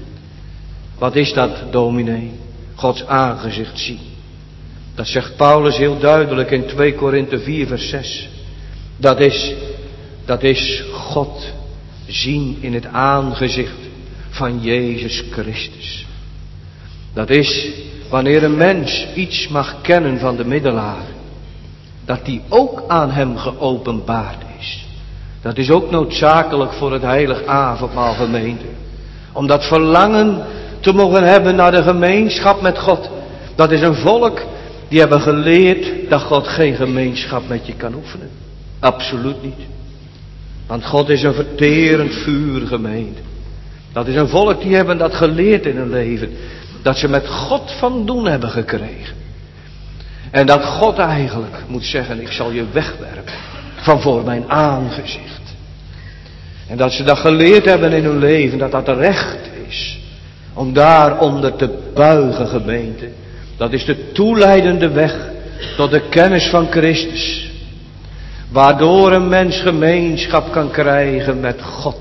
Wat is dat, dominee? Gods aangezicht zien. Dat zegt Paulus heel duidelijk in twee Korinthe vier vers zes. Dat is, dat is God zien in het aangezicht van Jezus Christus. Dat is wanneer een mens iets mag kennen van de middelaar, dat die ook aan hem geopenbaard is. Dat is ook noodzakelijk voor het heilig avondmaal, gemeente. Om dat verlangen te mogen hebben naar de gemeenschap met God. Dat is een volk die hebben geleerd dat God geen gemeenschap met je kan oefenen. Absoluut niet. Want God is een verterend vuur, gemeente. Dat is een volk die hebben dat geleerd in hun leven. Dat ze met God van doen hebben gekregen. En dat God eigenlijk moet zeggen, ik zal je wegwerpen van voor mijn aangezicht. En dat ze dat geleerd hebben in hun leven, dat dat recht is. Om daaronder te buigen, gemeente. Dat is de toeleidende weg tot de kennis van Christus. Waardoor een mens gemeenschap kan krijgen met God.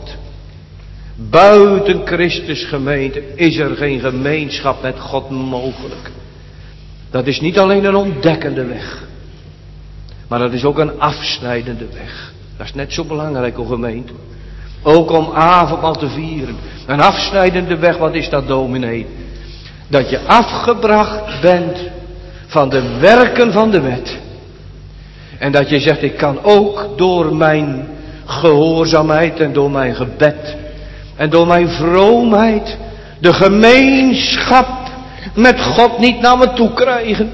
Buiten Christus, gemeente, is er geen gemeenschap met God mogelijk. Dat is niet alleen een ontdekkende weg. Maar dat is ook een afsnijdende weg. Dat is net zo belangrijk, o gemeente. Ook om avondmaal te vieren. Een afsnijdende weg, wat is dat, dominee? Dat je afgebracht bent van de werken van de wet. En dat je zegt, ik kan ook door mijn gehoorzaamheid en door mijn gebed en door mijn vroomheid de gemeenschap met God niet naar me toe krijgen.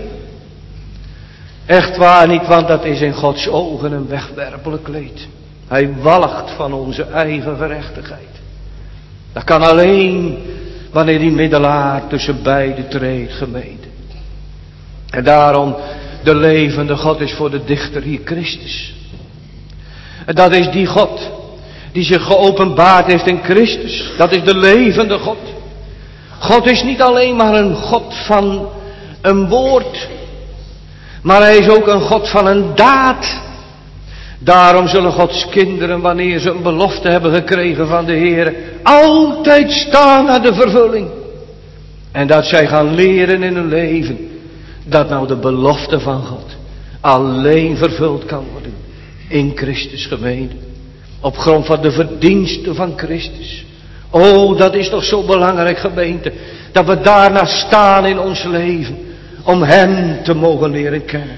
Echt waar niet, want dat is in Gods ogen een wegwerpelijk leed. Hij walgt van onze eigen gerechtigheid. Dat kan alleen wanneer die middelaar tussen beiden treedt, gemeente. En daarom, de levende God is voor de dichter hier Christus. En dat is die God die zich geopenbaard heeft in Christus. Dat is de levende God. God is niet alleen maar een God van een woord, maar hij is ook een God van een daad. Daarom zullen Gods kinderen, wanneer ze een belofte hebben gekregen van de Heer, altijd staan naar de vervulling. En dat zij gaan leren in hun leven, dat nou de belofte van God alleen vervuld kan worden in Christus, gemeente. Op grond van de verdiensten van Christus. Oh, dat is toch zo belangrijk, gemeente, dat we daarna staan in ons leven, om hem te mogen leren kennen.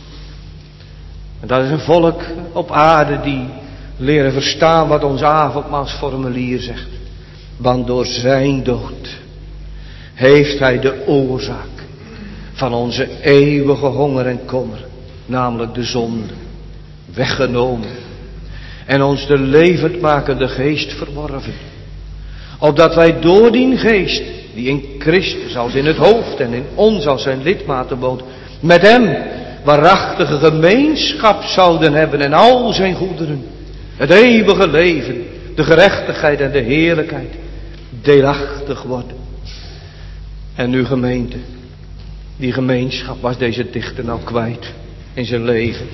En dat is een volk op aarde die leren verstaan wat ons avondmaalsformulier zegt. Want door zijn dood heeft hij de oorzaak van onze eeuwige honger en kommer, namelijk de zonde, weggenomen. En ons de levendmakende geest verworven. Opdat wij door die geest, die in Christus als in het hoofd en in ons als zijn lidmaten woont, met hem waarachtige gemeenschap zouden hebben en al zijn goederen, het eeuwige leven, de gerechtigheid en de heerlijkheid, deelachtig worden. En nu, gemeente, die gemeenschap was deze dichter nou kwijt in zijn leven.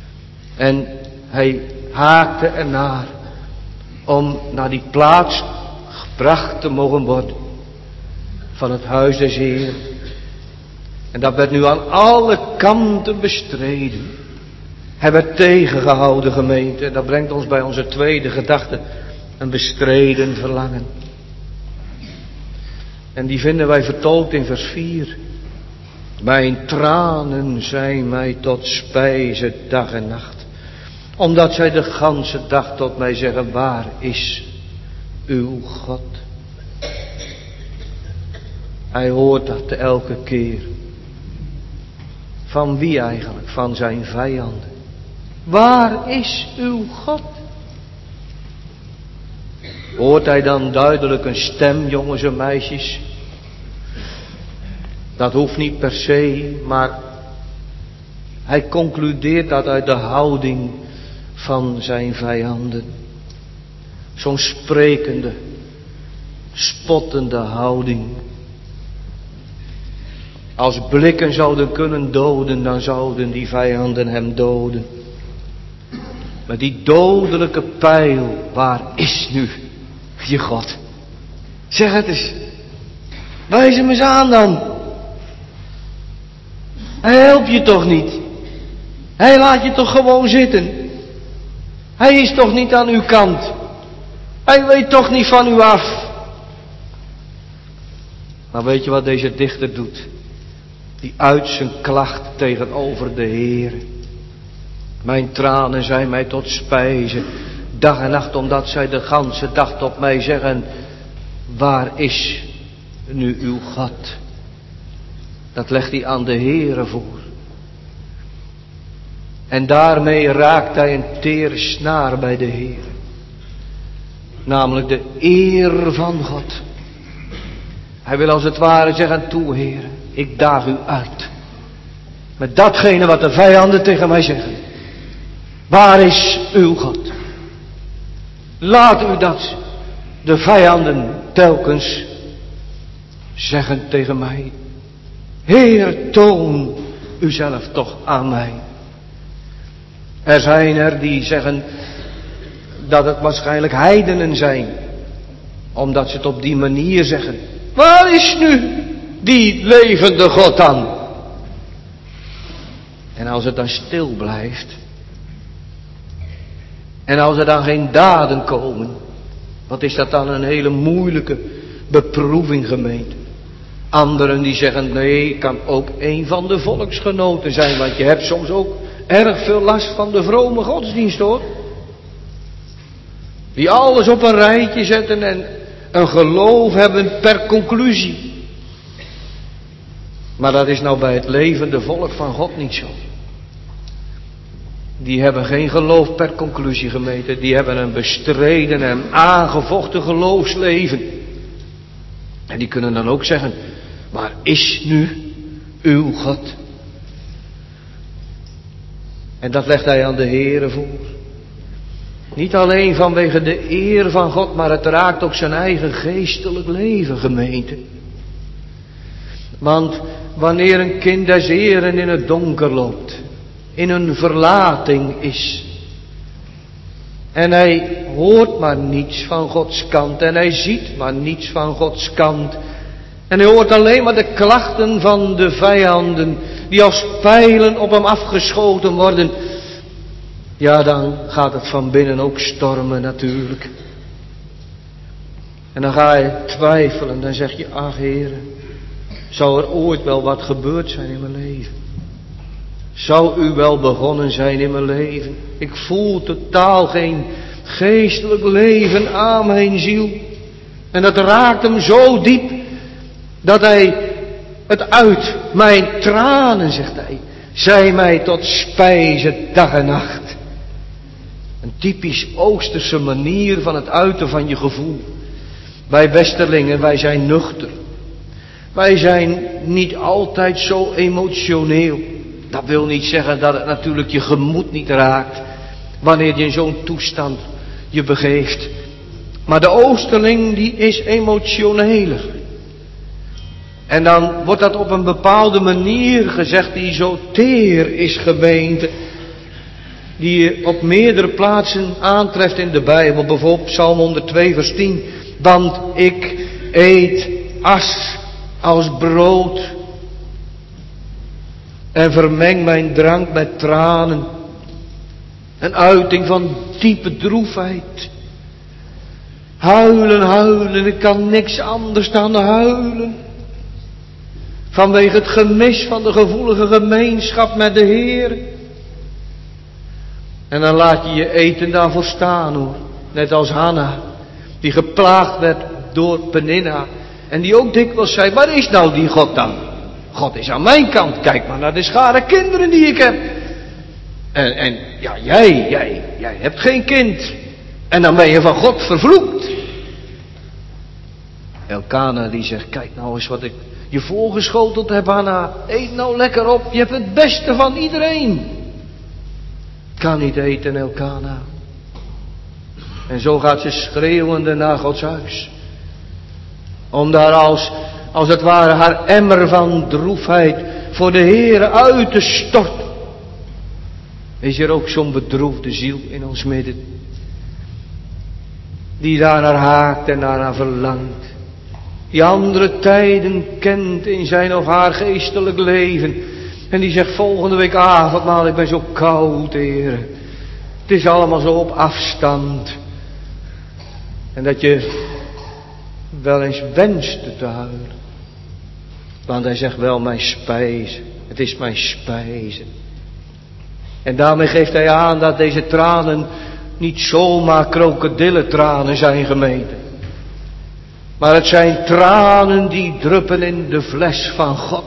En hij haakte ernaar om naar die plaats gebracht te mogen worden van het huis des Heeren. En dat werd nu aan alle kanten bestreden. Hij werd tegengehouden, gemeente. En dat brengt ons bij onze tweede gedachte. Een bestreden verlangen. En die vinden wij vertolkt in vers vier. Mijn tranen zijn mij tot spijze dag en nacht. Omdat zij de ganse dag tot mij zeggen, waar is uw God? Hij hoort dat elke keer. Van wie eigenlijk? Van zijn vijanden. Waar is uw God? Hoort hij dan duidelijk een stem, jongens en meisjes? Dat hoeft niet per se, maar hij concludeert dat uit de houding van zijn vijanden. Zo'n sprekende, spottende houding. Als blikken zouden kunnen doden, dan zouden die vijanden hem doden. Maar die dodelijke pijl, waar is nu je God? Zeg het eens. Wijs hem eens aan dan. Hij helpt je toch niet? Hij laat je toch gewoon zitten? Hij is toch niet aan uw kant? Hij weet toch niet van u af? Maar weet je wat deze dichter doet? Die uit zijn klacht tegenover de Heer. Mijn tranen zijn mij tot spijze, dag en nacht, omdat zij de ganse dag tot mij zeggen, waar is nu uw God? Dat legt hij aan de Heere voor. En daarmee raakt hij een tere snaar bij de Heer. Namelijk de eer van God. Hij wil als het ware zeggen, toe Heer, ik daag u uit. Met datgene wat de vijanden tegen mij zeggen. Waar is uw God? Laat u dat de vijanden telkens zeggen tegen mij. Heer, toon uzelf toch aan mij. Er zijn er die zeggen dat het waarschijnlijk heidenen zijn. Omdat ze het op die manier zeggen. Waar is nu die levende God dan? En als het dan stil blijft. En als er dan geen daden komen. Wat is dat dan een hele moeilijke beproeving, gemeente. Anderen die zeggen, nee, kan ook een van de volksgenoten zijn. Want je hebt soms ook erg veel last van de vrome godsdienst, hoor. Die alles op een rijtje zetten en een geloof hebben per conclusie. Maar dat is nou bij het levende volk van God niet zo. Die hebben geen geloof per conclusie, gemeente. Die hebben een bestreden en aangevochten geloofsleven. En die kunnen dan ook zeggen, waar is nu uw God? En dat legt hij aan de Heere voor. Niet alleen vanwege de eer van God, maar het raakt ook zijn eigen geestelijk leven, gemeente. Want wanneer een kind des Heeren in het donker loopt, in een verlating is, en hij hoort maar niets van Gods kant, en hij ziet maar niets van Gods kant, en hij hoort alleen maar de klachten van de vijanden, die als pijlen op hem afgeschoten worden, ja, dan gaat het van binnen ook stormen natuurlijk. En dan ga je twijfelen, dan zeg je, ach Heere, zou er ooit wel wat gebeurd zijn in mijn leven? Zou u wel begonnen zijn in mijn leven? Ik voel totaal geen geestelijk leven aan mijn ziel. En dat raakt hem zo diep, dat hij het uit mijn tranen, zegt hij, zij mij tot spijze dag en nacht. Een typisch Oosterse manier van het uiten van je gevoel. Wij Westerlingen, wij zijn nuchter. Wij zijn niet altijd zo emotioneel. Dat wil niet zeggen dat het natuurlijk je gemoed niet raakt, wanneer je in zo'n toestand je begeeft. Maar de Oosterling, die is emotioneler. En dan wordt dat op een bepaalde manier gezegd die zo teer is, gemeente. Die je op meerdere plaatsen aantreft in de Bijbel. Bijvoorbeeld Psalm honderdtwee vers tien. Want ik eet as als brood en vermeng mijn drank met tranen. Een uiting van diepe droefheid. Huilen, huilen, ik kan niks anders dan huilen. Vanwege het gemis van de gevoelige gemeenschap met de Heer. En dan laat je je eten daarvoor staan hoor. Net als Hanna, die geplaagd werd door Peninna. En die ook dikwijls zei, waar is nou die God dan? God is aan mijn kant, kijk maar naar de schare kinderen die ik heb. En, en ja, jij, jij, jij hebt geen kind. En dan ben je van God vervloekt. Elkana die zegt, kijk nou eens wat ik je voorgeschoteld heb, Hanna. Eet nou lekker op, je hebt het beste van iedereen. Kan niet eten, Elkana. En zo gaat ze schreeuwende naar Gods huis. Om daar als, als het ware haar emmer van droefheid voor de Heere uit te storten. Is er ook zo'n bedroefde ziel in ons midden? Die daar naar haakt en daarnaar verlangt. Die andere tijden kent in zijn of haar geestelijk leven. En die zegt volgende week avondmaal, ik ben zo koud, Heere. Het is allemaal zo op afstand. En dat je wel eens wenste te huilen. Want hij zegt wel mijn spijze. Het is mijn spijze. En daarmee geeft hij aan dat deze tranen niet zomaar krokodillentranen zijn gemeten. Maar het zijn tranen die druppen in de fles van God.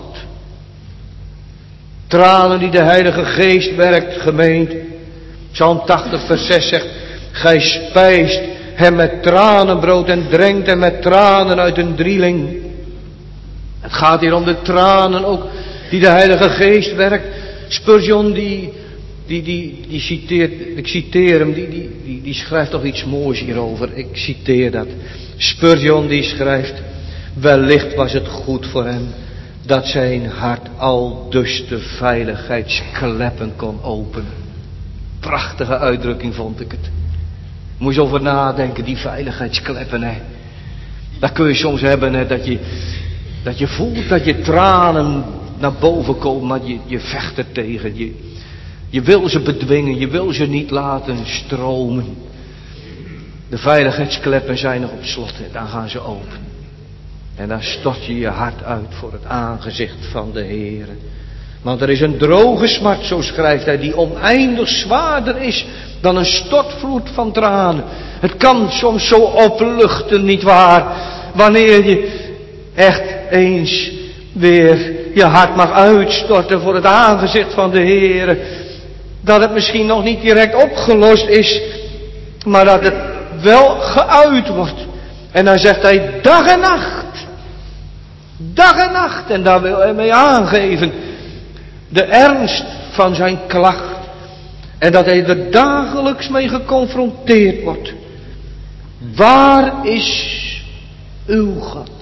Tranen die de Heilige Geest werkt, gemeente. Psalm tachtig vers zes zegt, gij spijst hem met tranenbrood en drenkt hem met tranen uit een drieling. Het gaat hier om de tranen ook die de Heilige Geest werkt. Spurgeon die, die, die, die citeert, ik citeer hem, die, die, die, die schrijft toch iets moois hierover. Ik citeer dat. Spurgeon die schrijft, wellicht was het goed voor hem dat zijn hart al dus de veiligheidskleppen kon openen. Prachtige uitdrukking vond ik het. Moet je over nadenken, die veiligheidskleppen, hè. Dat kun je soms hebben, hè, dat je, dat je voelt dat je tranen naar boven komen, maar je, je vecht er tegen. Je, je wil ze bedwingen, je wil ze niet laten stromen. De veiligheidskleppen zijn nog op slot en dan gaan ze open. En dan stort je je hart uit voor het aangezicht van de Heere. Want er is een droge smart, zo schrijft hij, die oneindig zwaarder is dan een stortvloed van tranen. Het kan soms zo opluchten, nietwaar, wanneer je echt eens weer je hart mag uitstorten voor het aangezicht van de Heere. Dat het misschien nog niet direct opgelost is, maar dat het wel geuit wordt. En dan zegt hij dag en nacht. Dag en nacht. En daar wil hij mee aangeven de ernst van zijn klacht. En dat hij er dagelijks mee geconfronteerd wordt. Waar is uw God?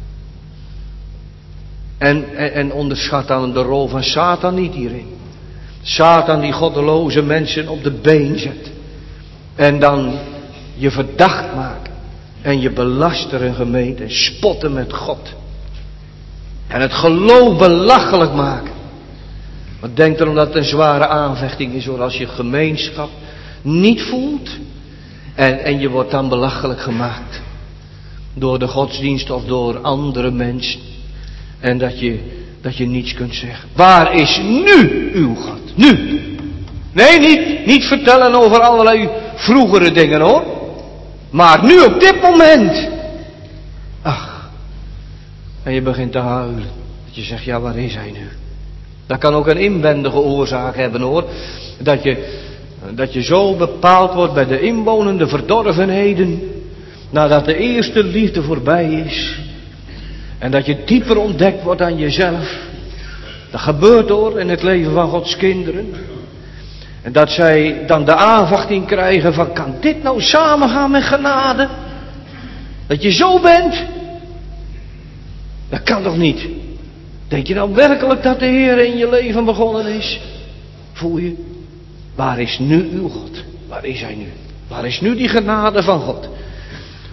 En, en, en onderschat dan de rol van Satan niet hierin. Satan die goddeloze mensen op de been zet. En dan je verdacht maken. En je belasteren, gemeente. En spotten met God. En het geloof belachelijk maken. Want denk erom dat het een zware aanvechting is hoor. Als je gemeenschap niet voelt. En, en je wordt dan belachelijk gemaakt. Door de godsdienst of door andere mensen. En dat je, dat je niets kunt zeggen. Waar is nu uw God? Nu. Nee, niet, niet vertellen over allerlei vroegere dingen hoor. Maar nu op dit moment. Ach. En je begint te huilen. Dat je zegt, ja waar is hij nu? Dat kan ook een inwendige oorzaak hebben hoor. Dat je, dat je zo bepaald wordt bij de inwonende verdorvenheden. Nadat de eerste liefde voorbij is. En dat je dieper ontdekt wordt aan jezelf. Dat gebeurt hoor in het leven van Gods kinderen. En dat zij dan de aanvachting krijgen van, kan dit nou samengaan met genade? Dat je zo bent? Dat kan toch niet? Denk je nou werkelijk dat de Heer in je leven begonnen is? Voel je? Waar is nu uw God? Waar is hij nu? Waar is nu die genade van God?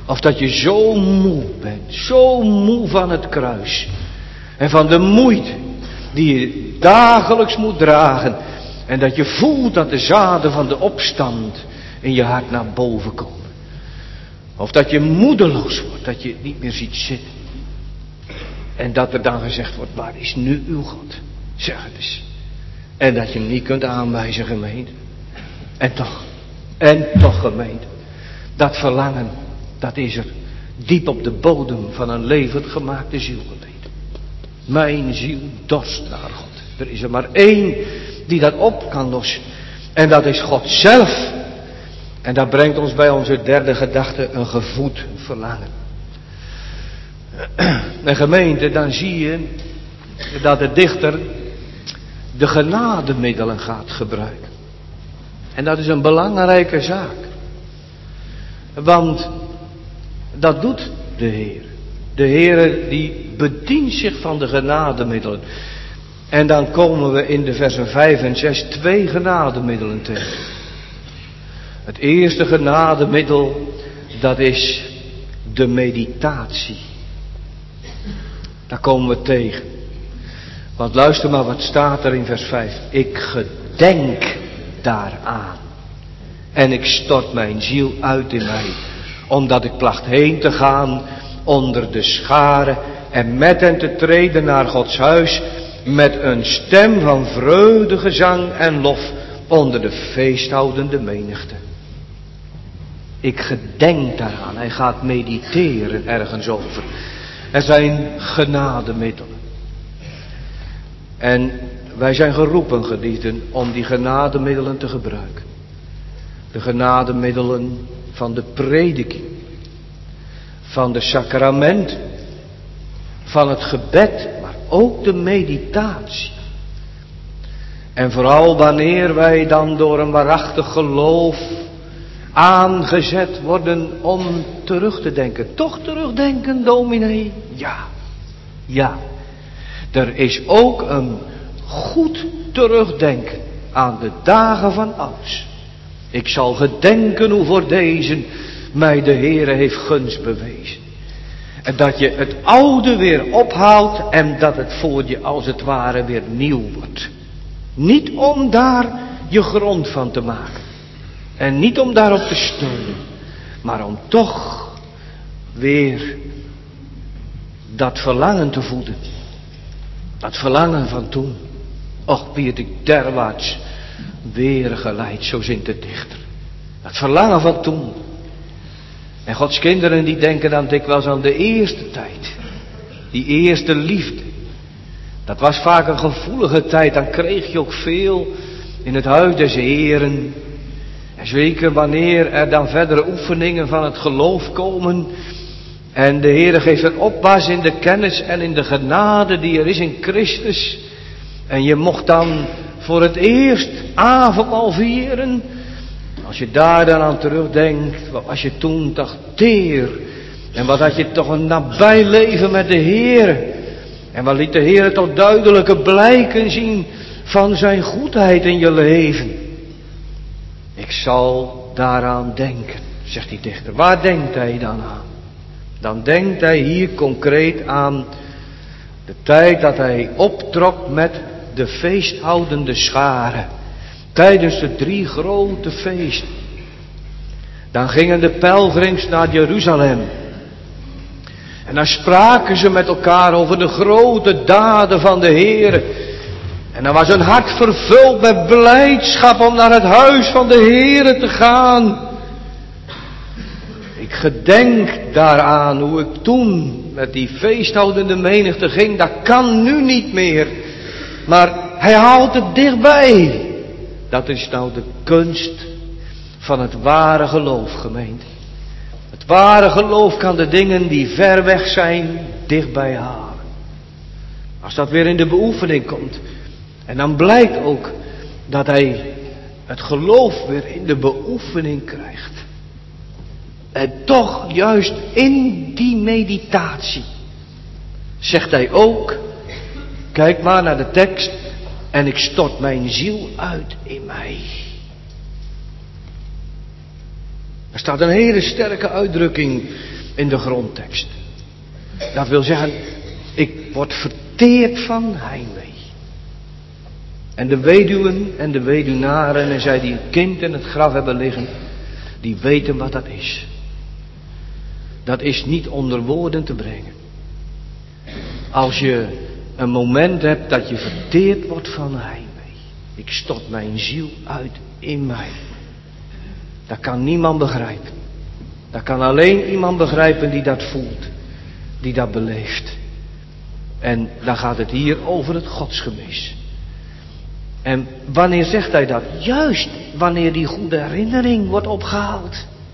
Of dat je zo moe bent, zo moe van het kruis. En van de moeite die je dagelijks moet dragen. En dat je voelt dat de zaden van de opstand in je hart naar boven komen. Of dat je moedeloos wordt, dat je het niet meer ziet zitten. En dat er dan gezegd wordt, waar is nu uw God? Zeg het eens. En dat je hem niet kunt aanwijzen, gemeente. En toch, en toch gemeente. Dat verlangen, dat is er. Diep op de bodem van een levend gemaakte ziel, gemeente. Mijn ziel dorst naar God. Er is er maar één die dat op kan lossen. En dat is God zelf. En dat brengt ons bij onze derde gedachte, een gevoed verlangen. En gemeente, dan zie je dat de dichter de genademiddelen gaat gebruiken. En dat is een belangrijke zaak. Want dat doet de Heer. De Heer die bedient zich van de genademiddelen. En dan komen we in de versen vijf en zes twee genademiddelen tegen. Het eerste genademiddel, dat is de meditatie. Daar komen we tegen. Want luister maar, wat staat er in vers vijf. Ik gedenk daaraan. En ik stort mijn ziel uit in mij. Omdat ik placht heen te gaan onder de scharen. En met hen te treden naar Gods huis. Met een stem van vreugde, gezang en lof. Onder de feesthoudende menigte. Ik gedenk daaraan. Hij gaat mediteren ergens over. Er zijn genademiddelen. En wij zijn geroepen, geliefden, om die genademiddelen te gebruiken. De genademiddelen van de prediking. Van de sacramenten. Van het gebed, maar ook de meditatie. En vooral wanneer wij dan door een waarachtig geloof aangezet worden om terug te denken. Toch terugdenken, dominee? Ja. Ja. Er is ook een goed terugdenken aan de dagen van ouds. Ik zal gedenken hoe voor deze mij de Heere heeft gunst bewezen. En dat je het oude weer ophaalt en dat het voor je als het ware weer nieuw wordt. Niet om daar je grond van te maken. En niet om daarop te steunen. Maar om toch weer dat verlangen te voeden. Dat verlangen van toen. Och, wie het ik derwaarts weer geleid, zo zingt de dichter. Dat verlangen van toen. En Gods kinderen die denken dan dikwijls aan de eerste tijd. Die eerste liefde. Dat was vaak een gevoelige tijd. Dan kreeg je ook veel in het huis des Heeren. En zeker wanneer er dan verdere oefeningen van het geloof komen. En de Heere geeft een opwas in de kennis en in de genade die er is in Christus. En je mocht dan voor het eerst avondmaal vieren. Als je daar dan aan terugdenkt, wat was je toen toch teer. En wat had je toch een nabij leven met de Heere. En wat liet de Heere toch duidelijke blijken zien van zijn goedheid in je leven. Ik zal daaraan denken, zegt die dichter. Waar denkt hij dan aan? Dan denkt hij hier concreet aan de tijd dat hij optrok met de feesthoudende scharen. Tijdens de drie grote feesten. Dan gingen de pelgrims naar Jeruzalem. En dan spraken ze met elkaar over de grote daden van de Heer. En dan was hun hart vervuld met blijdschap om naar het huis van de Heer te gaan. Ik gedenk daaraan hoe ik toen met die feesthoudende menigte ging. Dat kan nu niet meer. Maar hij haalt het dichtbij. Dat is nou de kunst van het ware geloof, gemeente. Het ware geloof kan de dingen die ver weg zijn dichtbij halen. Als dat weer in de beoefening komt. En dan blijkt ook dat hij het geloof weer in de beoefening krijgt. En toch juist in die meditatie zegt hij ook, kijk maar naar de tekst, en ik stort mijn ziel uit in mij. Er staat een hele sterke uitdrukking in de grondtekst. Dat wil zeggen, ik word verteerd van heimwee. En de weduwen en de weduwnaren en zij die een kind in het graf hebben liggen, die weten wat dat is. Dat is niet onder woorden te brengen. Als je een moment hebt dat je verteerd wordt van heimwee. Ik stort mijn ziel uit in mij. Dat kan niemand begrijpen. Dat kan alleen iemand begrijpen die dat voelt. Die dat beleeft. En dan gaat het hier over het godsgemis. En wanneer zegt hij dat? Juist wanneer die goede herinnering wordt opgehaald.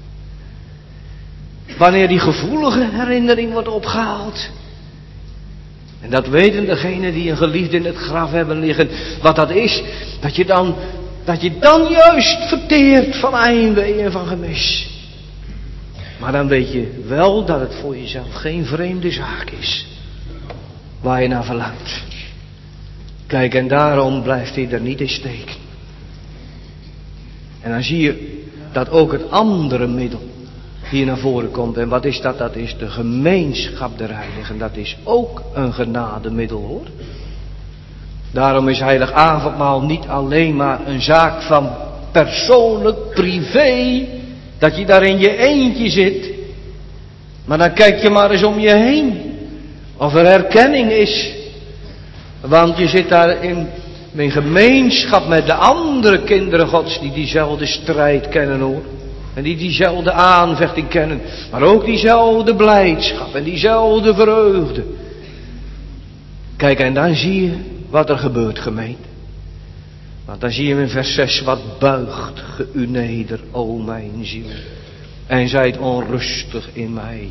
Wanneer die gevoelige herinnering wordt opgehaald. En dat weten degenen die een geliefde in het graf hebben liggen. Wat dat is. Dat je dan, dat je dan juist verteert van heimwee en van gemis. Maar dan weet je wel dat het voor jezelf geen vreemde zaak is. Waar je naar verlangt. Kijk, en daarom blijft hij er niet in steken. En dan zie je dat ook het andere middel hier naar voren komt. En wat is dat? Dat is de gemeenschap der heiligen. Dat is ook een genademiddel, hoor. Daarom is heilig avondmaal niet alleen maar een zaak van persoonlijk, privé. Dat je daar in je eentje zit. Maar dan kijk je maar eens om je heen. Of er herkenning is. Want je zit daar in, in gemeenschap met de andere kinderen Gods die diezelfde strijd kennen, hoor. En die diezelfde aanvechting kennen. Maar ook diezelfde blijdschap en diezelfde vreugde. Kijk, en dan zie je wat er gebeurt, gemeente. Want dan zie je in vers zes, wat buigt ge u neder, o mijn ziel. En zijt onrustig in mij.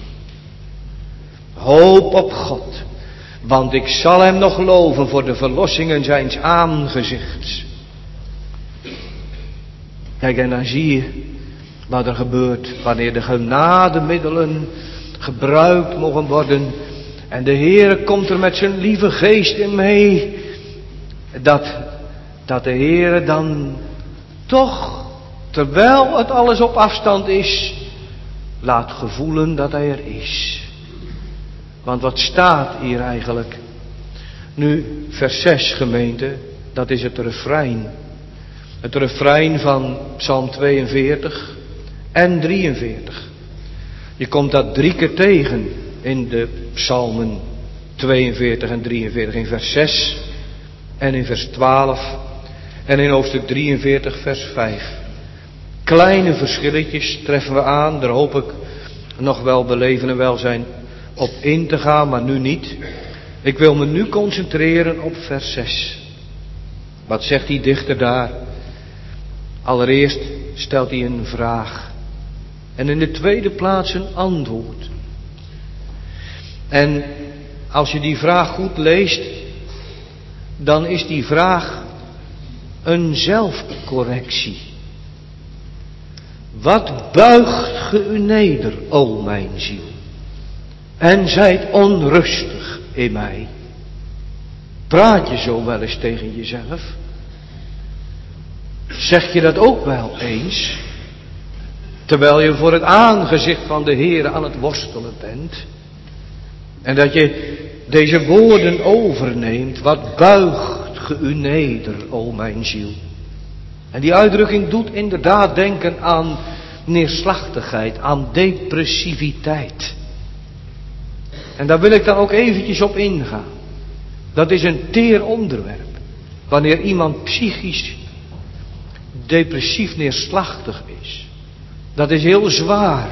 Hoop op God. Want ik zal hem nog loven voor de verlossingen zijns aangezichts. Kijk, en dan zie je wat er gebeurt wanneer de genademiddelen gebruikt mogen worden. En de Heer komt er met zijn lieve geest in mee. Dat, dat de Heer dan toch, terwijl het alles op afstand is, laat gevoelen dat hij er is. Want wat staat hier eigenlijk? Nu, vers zes, gemeente, dat is het refrein. Het refrein van Psalm tweeënveertig en drieënveertig. Je komt dat drie keer tegen in de psalmen tweeënveertig en drieënveertig. In vers zes en in vers twaalf en in hoofdstuk drieënveertig vers vijf. Kleine verschilletjes treffen we aan, daar hoop ik nog wel beleven en welzijn op in te gaan, maar nu niet. Ik wil me nu concentreren op vers zes. Wat zegt die dichter daar? Allereerst stelt hij een vraag. En in de tweede plaats een antwoord. En als je die vraag goed leest, dan is die vraag een zelfcorrectie. Wat buigt ge u neder, o mijn ziel? En zijt onrustig in mij. Praat je zo wel eens tegen jezelf? Zeg je dat ook wel eens? Terwijl je voor het aangezicht van de Heer aan het worstelen bent. En dat je deze woorden overneemt. Wat buigt ge u neder, o mijn ziel? En die uitdrukking doet inderdaad denken aan neerslachtigheid, aan depressiviteit. En daar wil ik dan ook eventjes op ingaan. Dat is een teer onderwerp. Wanneer iemand psychisch depressief neerslachtig is. Dat is heel zwaar.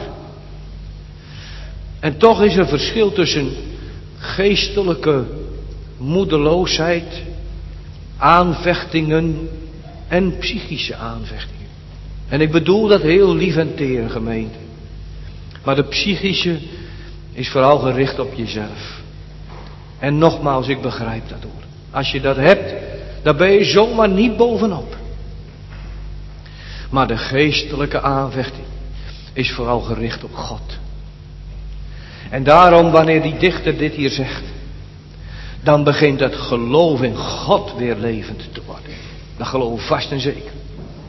En toch is er verschil tussen geestelijke moedeloosheid, aanvechtingen en psychische aanvechtingen. En ik bedoel dat heel lief en teer, gemeente. Maar de psychische is vooral gericht op jezelf. En nogmaals, ik begrijp dat hoor. Als je dat hebt, dan ben je zomaar niet bovenop. Maar de geestelijke aanvechting is vooral gericht op God. En daarom, wanneer die dichter dit hier zegt, dan begint het geloof in God weer levend te worden. Dat geloof ik vast en zeker.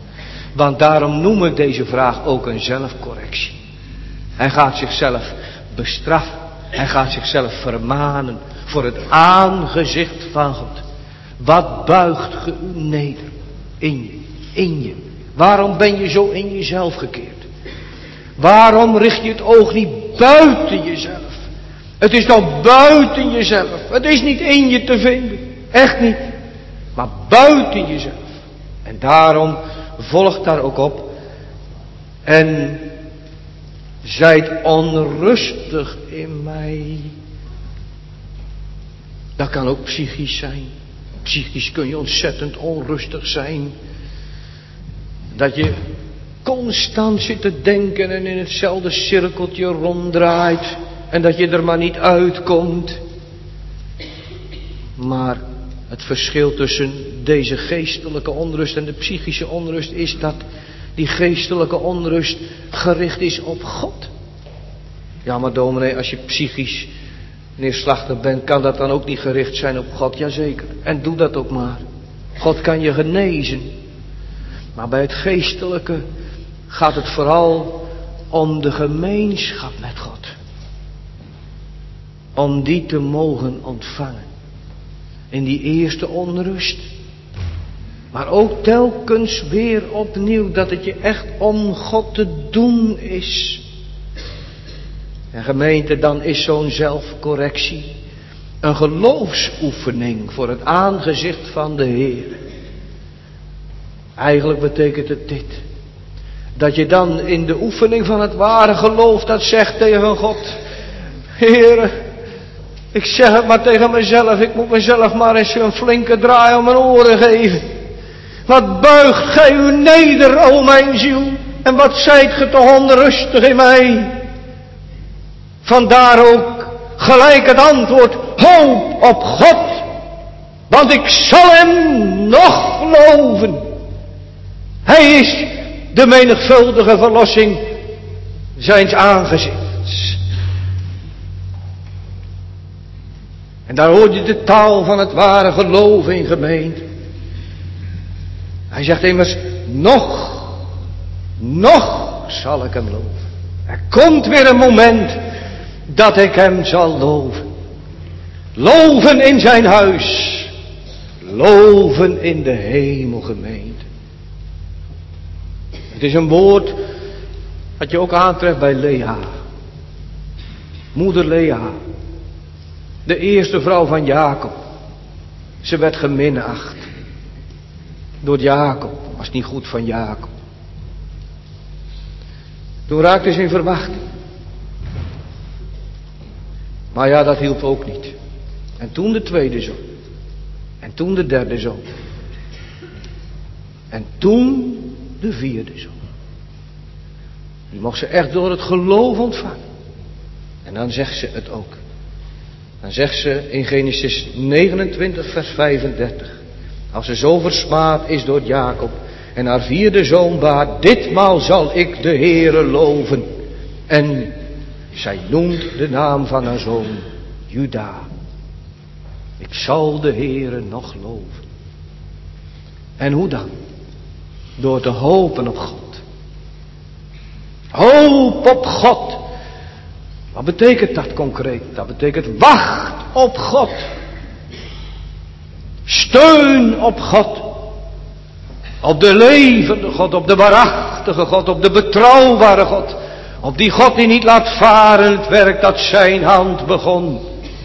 Want daarom noem ik deze vraag ook een zelfcorrectie. Hij gaat zichzelf bestraffen. Hij gaat zichzelf vermanen voor het aangezicht van God. Wat buigt ge u neder in je, in je. Waarom ben je zo in jezelf gekeerd? Waarom richt je het oog niet buiten jezelf? Het is toch buiten jezelf. Het is niet in je te vinden. Echt niet. Maar buiten jezelf. En daarom volgt daar ook op. En zijt onrustig in mij. Dat kan ook psychisch zijn. Psychisch kun je ontzettend onrustig zijn. Dat je constant zit te denken en in hetzelfde cirkeltje ronddraait. En dat je er maar niet uitkomt. Maar het verschil tussen deze geestelijke onrust en de psychische onrust is dat die geestelijke onrust gericht is op God. Ja, maar dominee, als je psychisch neerslachtig bent, kan dat dan ook niet gericht zijn op God? Jazeker. En doe dat ook maar. God kan je genezen. Maar bij het geestelijke gaat het vooral om de gemeenschap met God. Om die te mogen ontvangen. In die eerste onrust. Maar ook telkens weer opnieuw dat het je echt om God te doen is. En gemeente, dan is zo'n zelfcorrectie een geloofsoefening voor het aangezicht van de Heer. Eigenlijk betekent het dit. Dat je dan in de oefening van het ware geloof dat zegt tegen God. Heer, ik zeg het maar tegen mezelf. Ik moet mezelf maar eens een flinke draai om mijn oren geven. Wat buigt gij u neder, o mijn ziel. En wat zijt ge toch onrustig in mij. Vandaar ook gelijk het antwoord. Hoop op God. Want ik zal hem nog geloven. Hij is de menigvuldige verlossing zijns aangezichts. En daar hoor je de taal van het ware geloof in, gemeente. Hij zegt immers, nog, nog zal ik hem loven. Er komt weer een moment dat ik hem zal loven. Loven in zijn huis. Loven in de hemel, gemeente. Het is een woord dat je ook aantreft bij Lea. Moeder Lea. De eerste vrouw van Jacob. Ze werd geminacht. Door Jacob. Was niet goed van Jacob. Toen raakte ze in verwachting. Maar ja, dat hielp ook niet. En toen de tweede zoon. En toen de derde zoon. En toen de vierde zoon. Die mocht ze echt door het geloof ontvangen. En dan zegt ze het ook. Dan zegt ze in Genesis negenentwintig vers vijfendertig. Als ze zo versmaad is door Jacob en haar vierde zoon baart, ditmaal zal ik de Heere loven. En zij noemt de naam van haar zoon Juda. Ik zal de Heere nog loven. En hoe dan? Door te hopen op God. Hoop op God. Wat betekent dat concreet? Dat betekent wacht op God. Steun op God. Op de levende God, op de waarachtige God, op de betrouwbare God. Op die God die niet laat varen het werk dat zijn hand begon.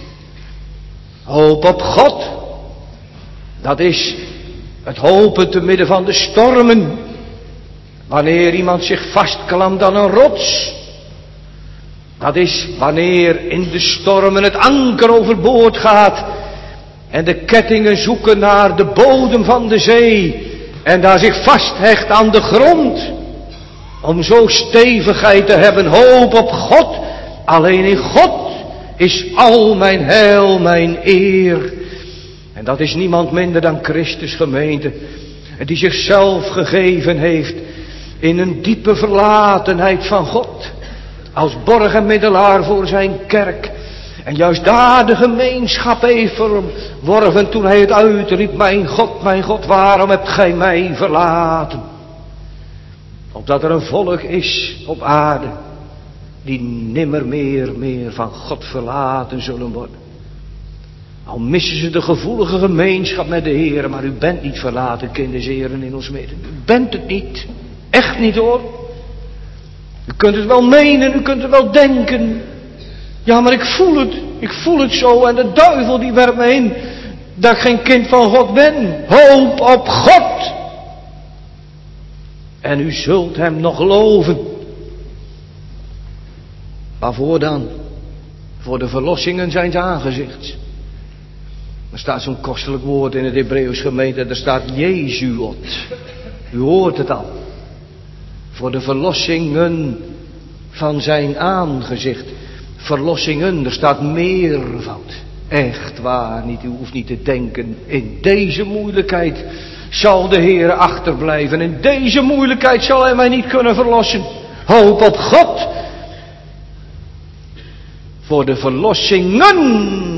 Hoop op God. Dat is het hopen te midden van de stormen. Wanneer iemand zich vastklampt aan een rots. Dat is wanneer in de stormen het anker overboord gaat. En de kettingen zoeken naar de bodem van de zee. En daar zich vasthecht aan de grond. Om zo stevigheid te hebben. Hoop op God. Alleen in God is al mijn heil, mijn eer. En dat is niemand minder dan Christus, gemeente. Die zichzelf gegeven heeft in een diepe verlatenheid van God. Als borg en middelaar voor zijn kerk. En juist daar de gemeenschap heeft verworven toen hij het uitriep. Mijn God, mijn God, waarom hebt gij mij verlaten? Opdat er een volk is op aarde die nimmer meer, meer van God verlaten zullen worden. Al missen ze de gevoelige gemeenschap met de Heer, maar u bent niet verlaten, kinderen Heren in ons midden. U bent het niet. Echt niet hoor. U kunt het wel menen, u kunt het wel denken. Ja, maar ik voel het. Ik voel het zo en de duivel die werpt me in dat ik geen kind van God ben. Hoop op God. En u zult hem nog loven. Waarvoor dan? Voor de verlossingen zijns aangezichts. Er staat zo'n kostelijk woord in het Hebreeuws gemeente. Er staat Jezuot. U hoort het al. Voor de verlossingen van zijn aangezicht. Verlossingen, er staat meervoud. Echt waar, niet, u hoeft niet te denken. In deze moeilijkheid zal de Heer achterblijven. In deze moeilijkheid zal hij mij niet kunnen verlossen. Hoop op God. Voor de verlossingen.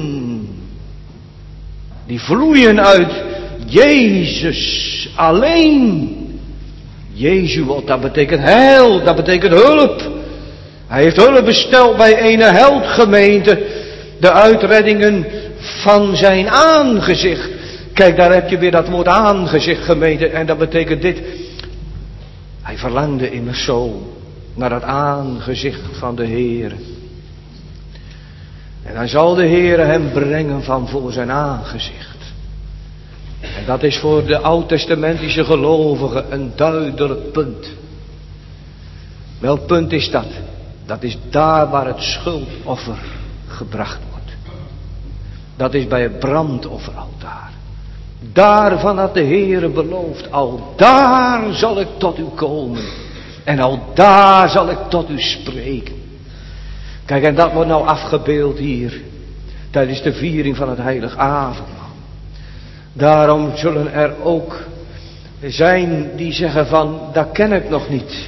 Die vloeien uit Jezus alleen. Jezus, dat betekent heil, dat betekent hulp. Hij heeft hulp besteld bij ene heldgemeente. De uitreddingen van zijn aangezicht. Kijk, daar heb je weer dat woord aangezicht gemeente. En dat betekent dit. Hij verlangde immers zo naar het aangezicht van de Heer. En dan zal de Heer hem brengen van voor zijn aangezicht. En dat is voor de oud-testamentische gelovigen een duidelijk punt. Welk punt is dat? Dat is daar waar het schuldoffer gebracht wordt. Dat is bij het brandofferaltaar. Daarvan had de Heere beloofd, al daar zal ik tot u komen. En al daar zal ik tot u spreken. Kijk, en dat wordt nou afgebeeld hier. Tijdens de viering van het heilig avondmaal. Daarom zullen er ook zijn die zeggen van, dat ken ik nog niet.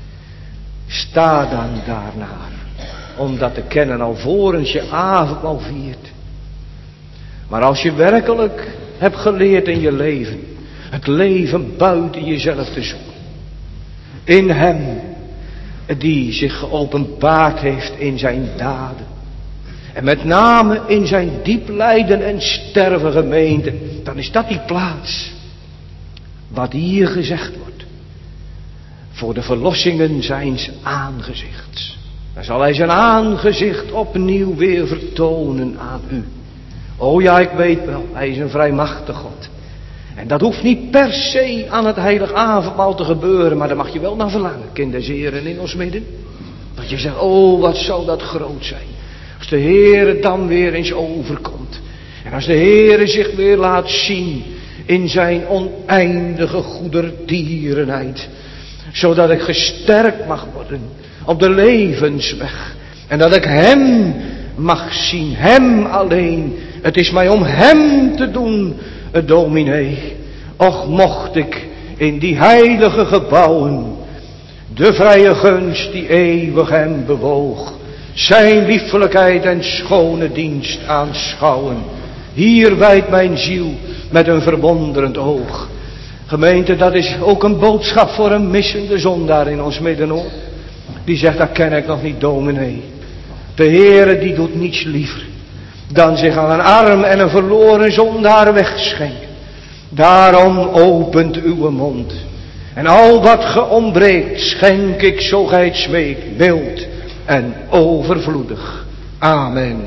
Sta dan daarnaar. Om dat te kennen alvorens je avondmaal viert. Maar als je werkelijk hebt geleerd in je leven. Het leven buiten jezelf te zoeken. In hem. Die zich geopenbaard heeft in zijn daden. En met name in zijn diep lijden en sterven gemeente. Dan is dat die plaats. Wat hier gezegd wordt. Voor de verlossingen zijns aangezichts. Dan zal hij zijn aangezicht opnieuw weer vertonen aan u. Oh ja, ik weet wel, hij is een vrijmachtig God. En dat hoeft niet per se aan het heilig avondmaal te gebeuren. Maar daar mag je wel naar verlangen, kinderen Heren in ons midden. Dat je zegt, oh wat zou dat groot zijn. Als de Heere dan weer eens overkomt. En als de Heere zich weer laat zien in zijn oneindige goederdierenheid. Zodat ik gesterkt mag worden op de levensweg. En dat ik hem mag zien, hem alleen. Het is mij om hem te doen, het dominee. Och mocht ik in die heilige gebouwen de vrije gunst die eeuwig hem bewoog. Zijn liefelijkheid en schone dienst aanschouwen. Hier wijdt mijn ziel met een verwonderend oog. Gemeente, dat is ook een boodschap voor een missende zondaar in ons midden hoor. Die zegt, dat ken ik nog niet dominee. De Heere die doet niets liever dan zich aan een arm en een verloren zondaar wegschenken. Daarom opent uw mond. En al wat ge ontbreekt, schenk ik zo gij het smeekt, mild en overvloedig. Amen.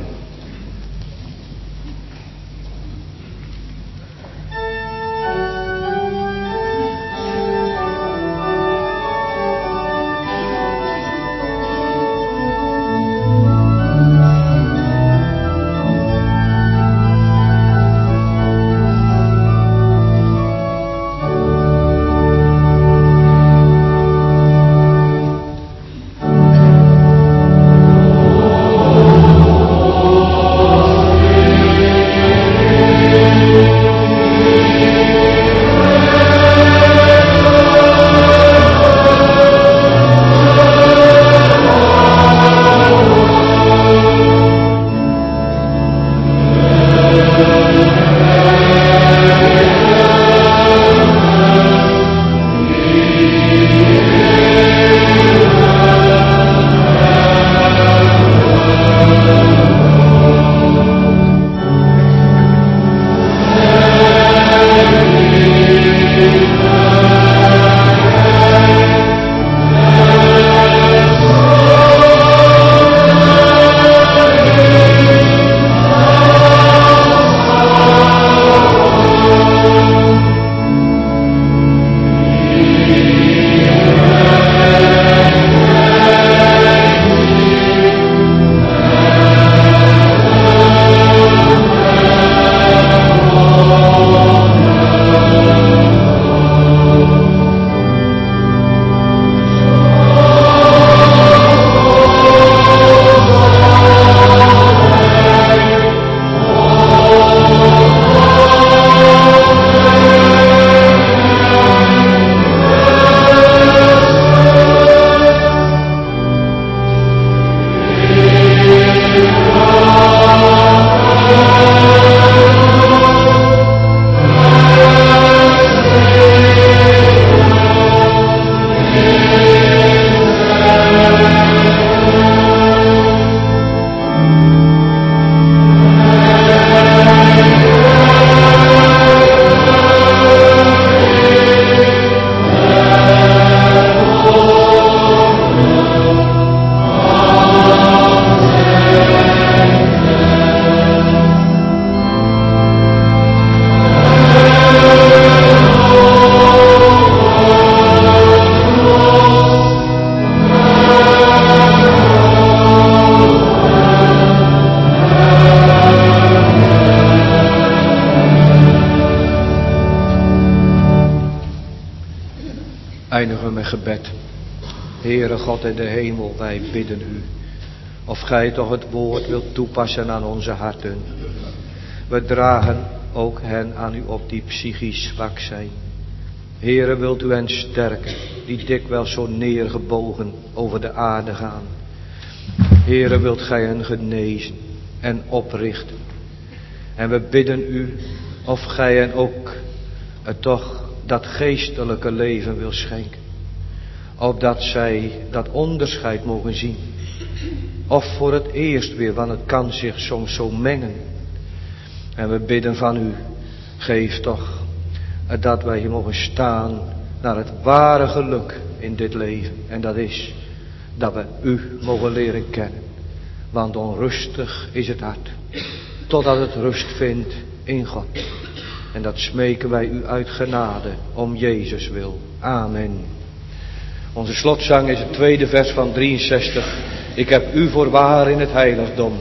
Eindigen met gebed. Heere God in de hemel, wij bidden u. Of gij toch het woord wilt toepassen aan onze harten. We dragen ook hen aan u op die psychisch zwak zijn. Heere, wilt u hen sterken, die dikwijls zo neergebogen over de aarde gaan. Heere, wilt gij hen genezen en oprichten. En we bidden u of gij hen ook uh, toch dat geestelijke leven wil schenken. Opdat zij dat onderscheid mogen zien. Of voor het eerst weer, want het kan zich soms zo mengen. En we bidden van u, geef toch uh, dat wij hier mogen staan naar het ware geluk in dit leven. En dat is dat we u mogen leren kennen. Want onrustig is het hart, totdat het rust vindt in God. En dat smeken wij u uit genade, om Jezus wil. Amen. Onze slotzang is het tweede vers van drieënzestig. Ik heb u voorwaar in het heiligdom.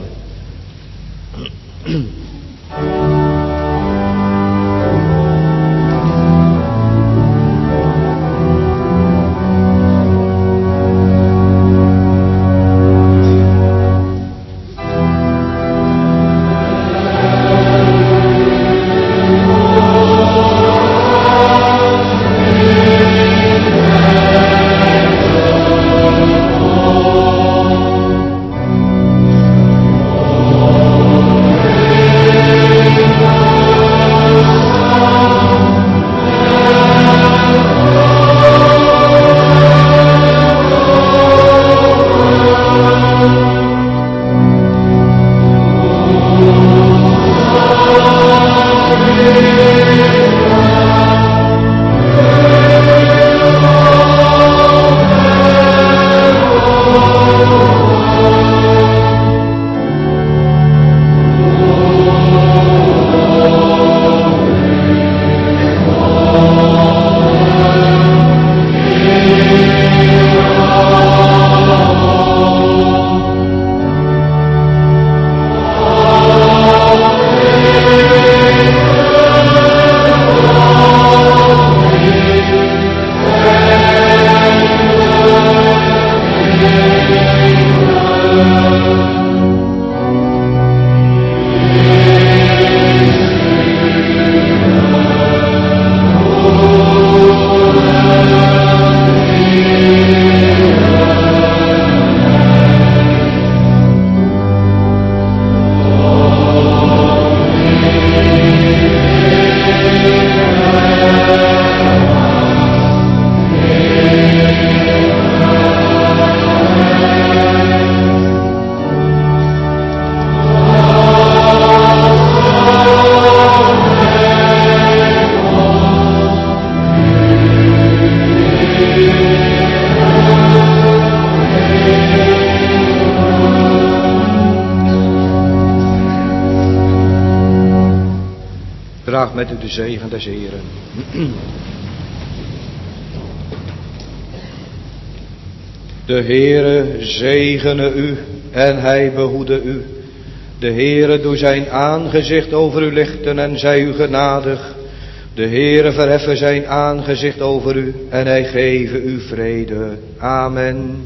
Draag met u de zegen des Heeren. De Heere zegene u en hij behoede u. De Heere doe zijn aangezicht over u lichten en zij u genadig. De Heere verheffen zijn aangezicht over u en hij geve u vrede. Amen.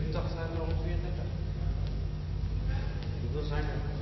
vierentachtig zijn er nog tweeëndertig. Hoeveel zijn er?